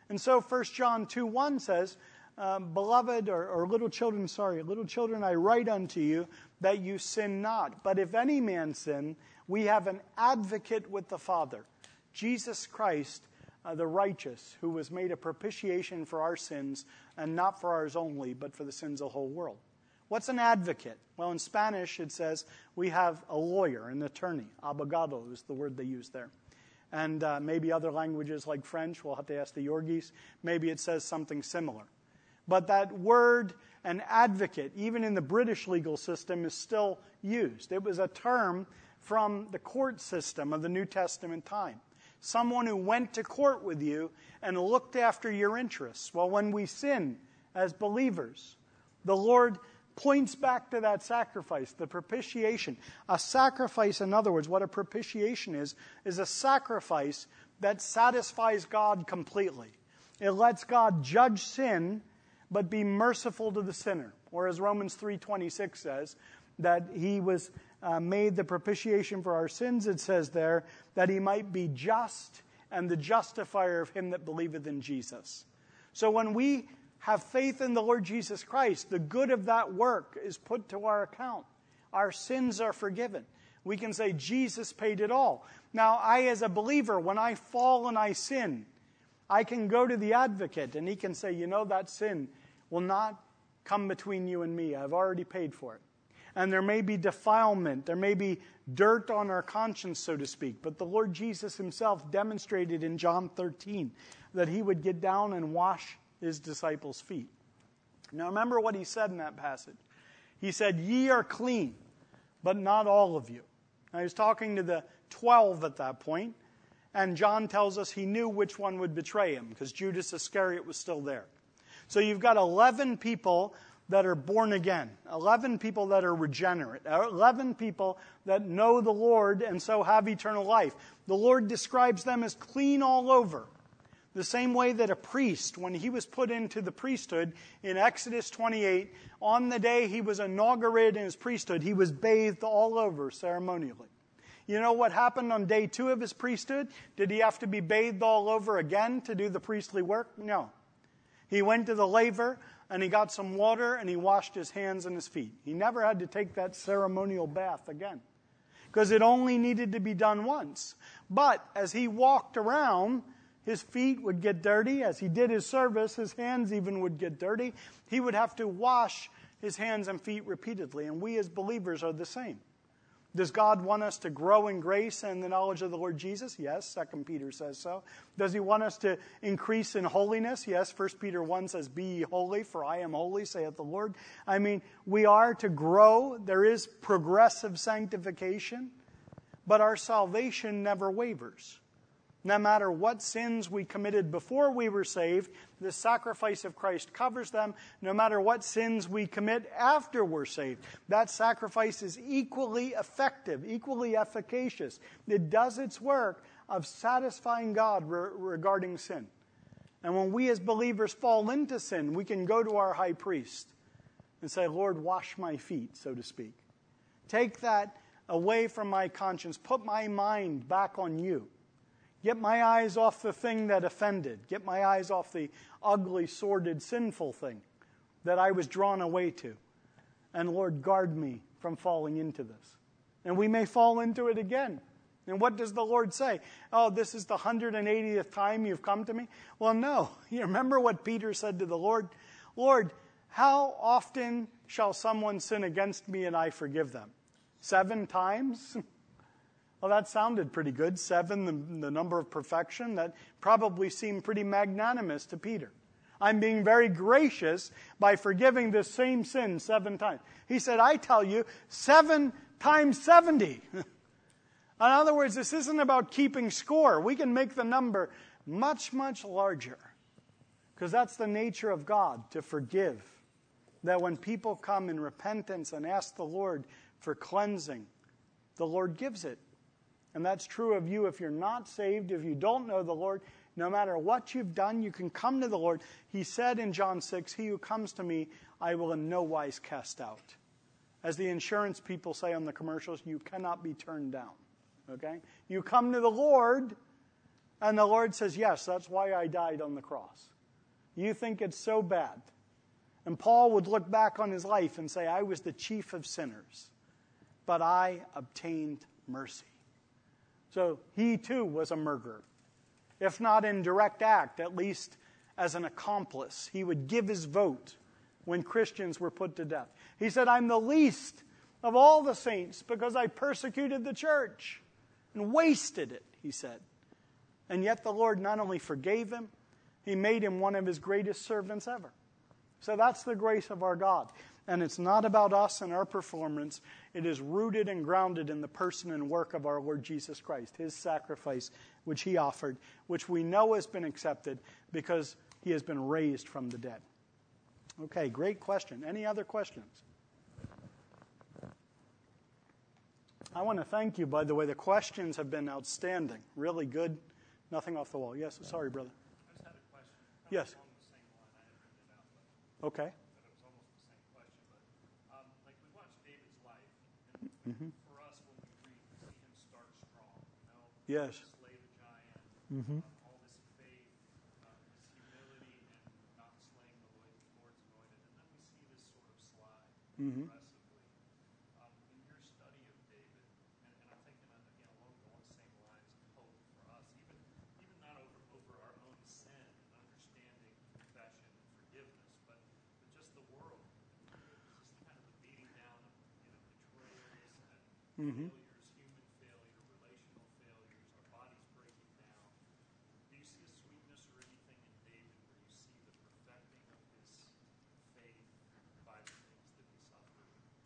And so 1 John 2:1 says, beloved, or little children, I write unto you that you sin not. But if any man sin, we have an advocate with the Father, Jesus Christ, the righteous, who was made a propitiation for our sins, and not for ours only, but for the sins of the whole world. What's an advocate? Well, in Spanish it says we have a lawyer, an attorney. Abogado is the word they use there. And maybe other languages like French, we'll have to ask the Yorgis, maybe it says something similar. But that word, an advocate, even in the British legal system, is still used. It was a term from the court system of the New Testament time. Someone who went to court with you and looked after your interests. Well, when we sin as believers, the Lord points back to that sacrifice, the propitiation. A sacrifice, in other words, what a propitiation is a sacrifice that satisfies God completely. It lets God judge sin, but be merciful to the sinner. Or as Romans 3:26 says, that he was made the propitiation for our sins, it says there, that he might be just and the justifier of him that believeth in Jesus. So when we have faith in the Lord Jesus Christ, the good of that work is put to our account. Our sins are forgiven. We can say, Jesus paid it all. Now, I as a believer, when I fall and I sin, I can go to the advocate and he can say, you know, that sin will not come between you and me. I've already paid for it. And there may be defilement. There may be dirt on our conscience, so to speak. But the Lord Jesus himself demonstrated in John 13 that he would get down and wash his disciples' feet. Now remember what he said in that passage. He said, ye are clean, but not all of you. Now he was talking to the 12 at that point. And John tells us he knew which one would betray him because Judas Iscariot was still there. So you've got 11 people that are born again, 11 people that are regenerate, 11 people that know the Lord and so have eternal life. The Lord describes them as clean all over. The same way that a priest, when he was put into the priesthood in Exodus 28, on the day he was inaugurated in his priesthood, he was bathed all over ceremonially. You know what happened on day 2 of his priesthood? Did he have to be bathed all over again to do the priestly work? No. He went to the laver and he got some water and he washed his hands and his feet. He never had to take that ceremonial bath again because it only needed to be done once. But as he walked around, his feet would get dirty. As he did his service, his hands even would get dirty. He would have to wash his hands and feet repeatedly. And we as believers are the same. Does God want us to grow in grace and the knowledge of the Lord Jesus? Yes, 2 Peter says so. Does he want us to increase in holiness? Yes, 1 Peter 1 says, be ye holy, for I am holy, saith the Lord. I mean, we are to grow. There is progressive sanctification, but our salvation never wavers. No matter what sins we committed before we were saved, the sacrifice of Christ covers them. No matter what sins we commit after we're saved, that sacrifice is equally effective, equally efficacious. It does its work of satisfying God regarding sin. And when we as believers fall into sin, we can go to our high priest and say, Lord, wash my feet, so to speak. Take that away from my conscience. Put my mind back on you. Get my eyes off the thing that offended. Get my eyes off the ugly, sordid, sinful thing that I was drawn away to. And Lord, guard me from falling into this. And we may fall into it again. And what does the Lord say? Oh, this is the 180th time you've come to me? Well, no. You remember what Peter said to the Lord? Lord, how often shall someone sin against me and I forgive them? 7 times? Well, that sounded pretty good. 7, the number of perfection. That probably seemed pretty magnanimous to Peter. I'm being very gracious by forgiving this same sin 7 times. He said, I tell you, 7 times 70. In other words, this isn't about keeping score. We can make the number much, much larger. Because that's the nature of God, to forgive. That when people come in repentance and ask the Lord for cleansing, the Lord gives it. And that's true of you if you're not saved, if you don't know the Lord. No matter what you've done, you can come to the Lord. He said in John 6, he who comes to me, I will in no wise cast out. As the insurance people say on the commercials, you cannot be turned down. Okay? You come to the Lord, And the Lord says, yes, that's why I died on the cross. You think it's so bad. And Paul would look back on his life and say, I was the chief of sinners, but I obtained mercy. So he too was a murderer. If not in direct act, at least as an accomplice. He would give his vote when Christians were put to death. He said, I'm the least of all the saints because I persecuted the church and wasted it, he said. And yet the Lord not only forgave him, he made him one of his greatest servants ever. So that's the grace of our God. And it's not about us and our performance. It is rooted and grounded in the person and work of our Lord Jesus Christ, his sacrifice which he offered, which we know has been accepted because he has been raised from the dead. Okay, great question. Any other questions? I want to thank you, by the way. The questions have been outstanding. Really good. Nothing off the wall. Yes, sorry, brother. I just had a question. Yes. Along the same line. I didn't print it out, but Okay. it was almost the same question. But like we watched David's life, and for us, when we read, we see him start strong. Yes. Slay the giant, all this faith, his humility, and not slaying the Lord's anointed. And then we see this sort of slide progressively. In your study of David, and I'm thinking again along the same lines of hope for us, even not over our own sin and understanding confession and forgiveness, but just the world. Just kind of the beating down of betrayals and failures, human failure, relational failures, our bodies breaking down. Do you see a sweetness or anything in David where you see the perfecting of his faith by the things that he suffered?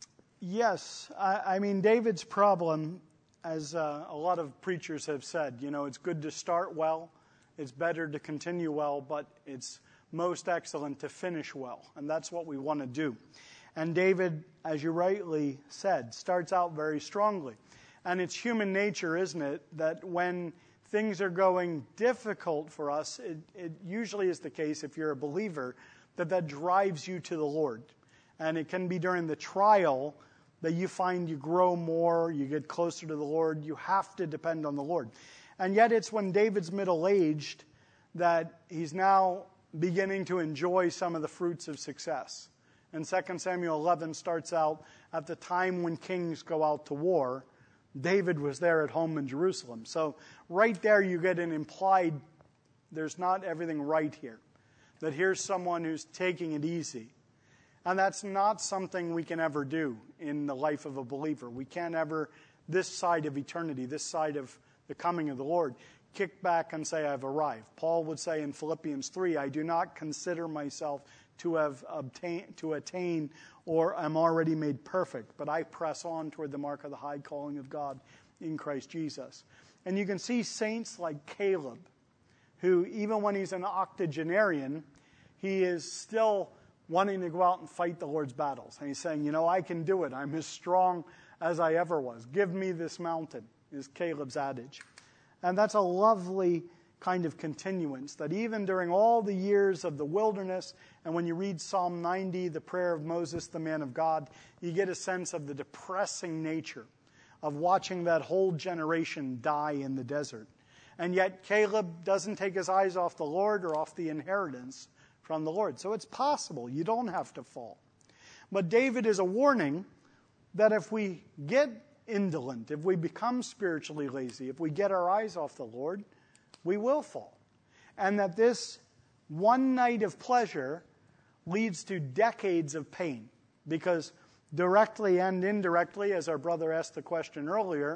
Yes. I mean, David's problem, as a lot of preachers have said, it's good to start well, it's better to continue well, but it's most excellent to finish well. And that's what we want to do. And David, as you rightly said, starts out very strongly. And it's human nature, isn't it, that when things are going difficult for us, it usually is the case, if you're a believer, that drives you to the Lord. And it can be during the trial that you find you grow more, you get closer to the Lord, you have to depend on the Lord. And yet it's when David's middle-aged that he's now beginning to enjoy some of the fruits of success. And 2 Samuel 11 starts out at the time when kings go out to war. David was there at home in Jerusalem. So right there you get an implied, there's not everything right here. That here's someone who's taking it easy. And that's not something we can ever do in the life of a believer. We can't ever, this side of eternity, this side of the coming of the Lord, kick back and say, I've arrived. Paul would say in Philippians 3, I do not consider myself to have attain or am already made perfect, but I press on toward the mark of the high calling of God in Christ Jesus. And you can see saints like Caleb, who even when he's an octogenarian, he is still wanting to go out and fight the Lord's battles. And he's saying, I can do it. I'm as strong as I ever was. Give me this mountain, is Caleb's adage. And that's a lovely kind of continuance, that even during all the years of the wilderness, and when you read Psalm 90, the prayer of Moses, the man of God, you get a sense of the depressing nature of watching that whole generation die in the desert. And yet Caleb doesn't take his eyes off the Lord or off the inheritance from the Lord. So it's possible. You don't have to fall. But David is a warning that if we get indolent, if we become spiritually lazy, if we get our eyes off the Lord, we will fall. And that this one night of pleasure leads to decades of pain. Because directly and indirectly, as our brother asked the question earlier,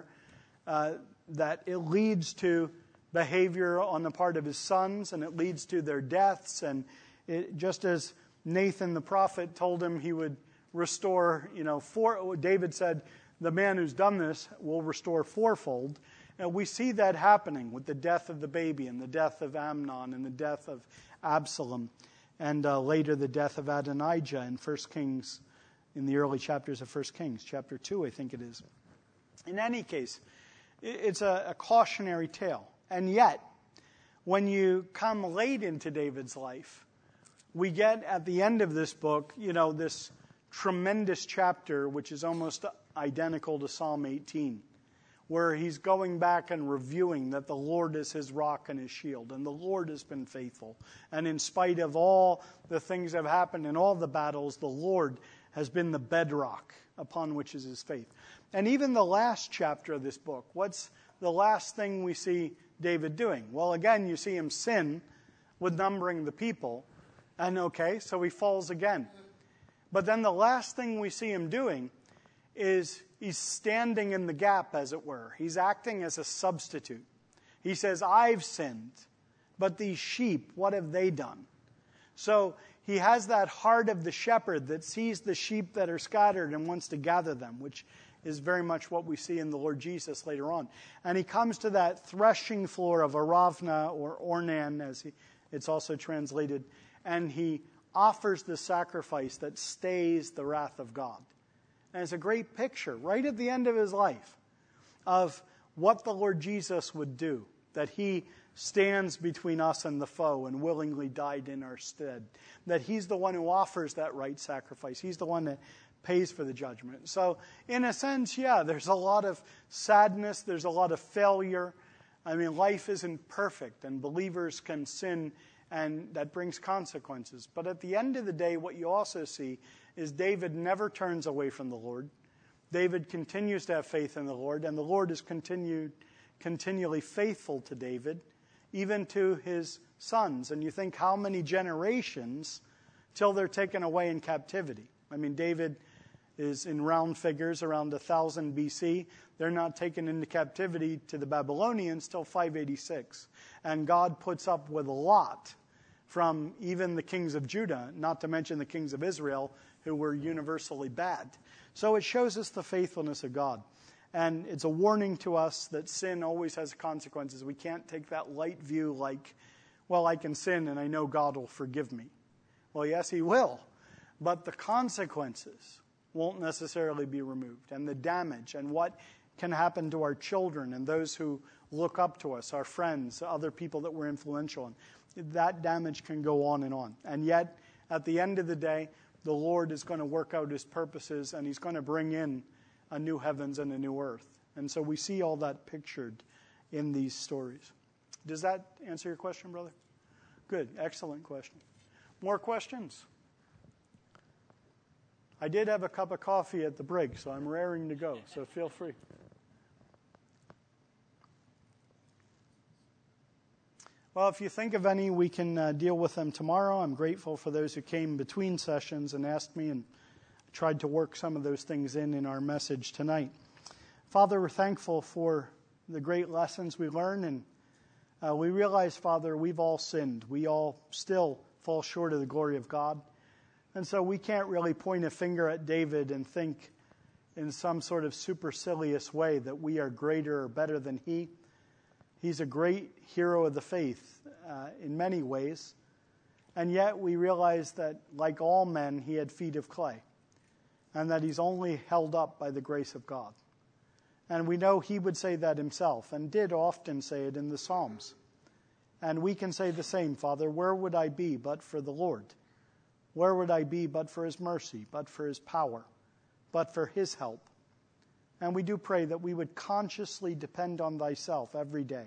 that it leads to behavior on the part of his sons, and it leads to their deaths. And just as Nathan the prophet told him he would restore, David said, the man who's done this will restore fourfold. And we see that happening with the death of the baby and the death of Amnon and the death of Absalom and later the death of Adonijah in 1 Kings, in the early chapters of 1 Kings, chapter 2, I think it is. In any case, it's a cautionary tale. And yet, when you come late into David's life, we get at the end of this book, this tremendous chapter, which is almost identical to Psalm 18, where he's going back and reviewing that the Lord is his rock and his shield, and the Lord has been faithful. And in spite of all the things that have happened in all the battles, the Lord has been the bedrock upon which is his faith. And even the last chapter of this book, what's the last thing we see David doing? Well, again, you see him sin with numbering the people, and okay, so he falls again. But then the last thing we see him doing is he's standing in the gap, as it were. He's acting as a substitute. He says, I've sinned, but these sheep, what have they done? So he has that heart of the shepherd that sees the sheep that are scattered and wants to gather them, which is very much what we see in the Lord Jesus later on. And he comes to that threshing floor of Aravna, or Ornan, as it's also translated, and he offers the sacrifice that stays the wrath of God. And it's a great picture, right at the end of his life, of what the Lord Jesus would do, that he stands between us and the foe and willingly died in our stead, that he's the one who offers that right sacrifice. He's the one that pays for the judgment. So in a sense, yeah, there's a lot of sadness, there's a lot of failure. I mean, life isn't perfect, and believers can sin, and that brings consequences. But at the end of the day, what you also see is David never turns away from the Lord. David continues to have faith in the Lord, and the Lord is continually faithful to David, even to his sons. And you think how many generations till they're taken away in captivity. I mean, David is in round figures around 1000 BC. They're not taken into captivity to the Babylonians till 586. And God puts up with a lot from even the kings of Judah, not to mention the kings of Israel, who were universally bad. So it shows us the faithfulness of God. And it's a warning to us that sin always has consequences. We can't take that light view like, well, I can sin and I know God will forgive me. Well, yes, he will. But the consequences won't necessarily be removed. And the damage and what can happen to our children and those who look up to us, our friends, other people that we're influential in, that damage can go on and on. And yet, at the end of the day, the Lord is going to work out his purposes, and he's going to bring in a new heavens and a new earth. And so we see all that pictured in these stories. Does that answer your question, brother? Good. Excellent question. More questions? I did have a cup of coffee at the break, so I'm raring to go, so feel free. Well, if you think of any, we can deal with them tomorrow. I'm grateful for those who came between sessions and asked me, and tried to work some of those things in our message tonight. Father, we're thankful for the great lessons we learn, and we realize, Father, we've all sinned. We all still fall short of the glory of God. And so we can't really point a finger at David and think in some sort of supercilious way that we are greater or better than he. He's a great hero of the faith in many ways. And yet we realize that, like all men, he had feet of clay, and that he's only held up by the grace of God. And we know he would say that himself, and did often say it in the Psalms. And we can say the same, Father, where would I be but for the Lord? Where would I be but for his mercy, but for his power, but for his help? And we do pray that we would consciously depend on thyself every day.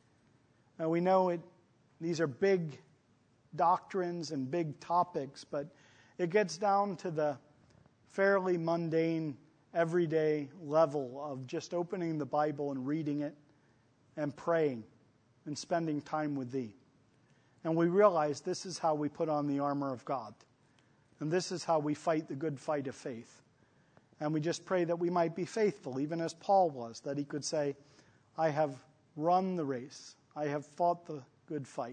And we know these are big doctrines and big topics, but it gets down to the fairly mundane, everyday level of just opening the Bible and reading it and praying and spending time with thee. And we realize this is how we put on the armor of God. And this is how we fight the good fight of faith. And we just pray that we might be faithful, even as Paul was, that he could say, I have run the race. I have fought the good fight.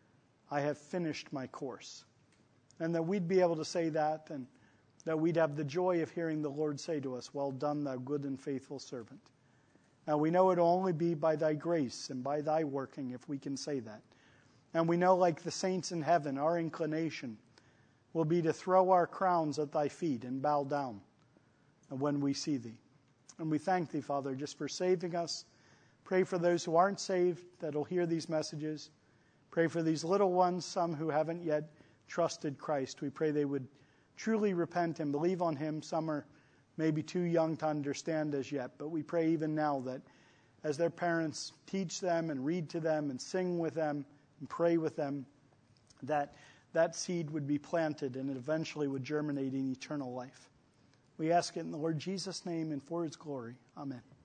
I have finished my course. And that we'd be able to say that, and that we'd have the joy of hearing the Lord say to us, well done, thou good and faithful servant. Now we know it'll only be by thy grace and by thy working if we can say that. And we know, like the saints in heaven, our inclination will be to throw our crowns at thy feet and bow down when we see thee. And we thank thee, Father, just for saving us. Pray for those who aren't saved that will hear these messages. Pray for these little ones, some who haven't yet trusted Christ. We pray they would truly repent and believe on him. Some are maybe too young to understand as yet, but we pray even now that as their parents teach them and read to them and sing with them and pray with them, that that seed would be planted and it eventually would germinate in eternal life. We ask it in the Lord Jesus' name and for his glory. Amen.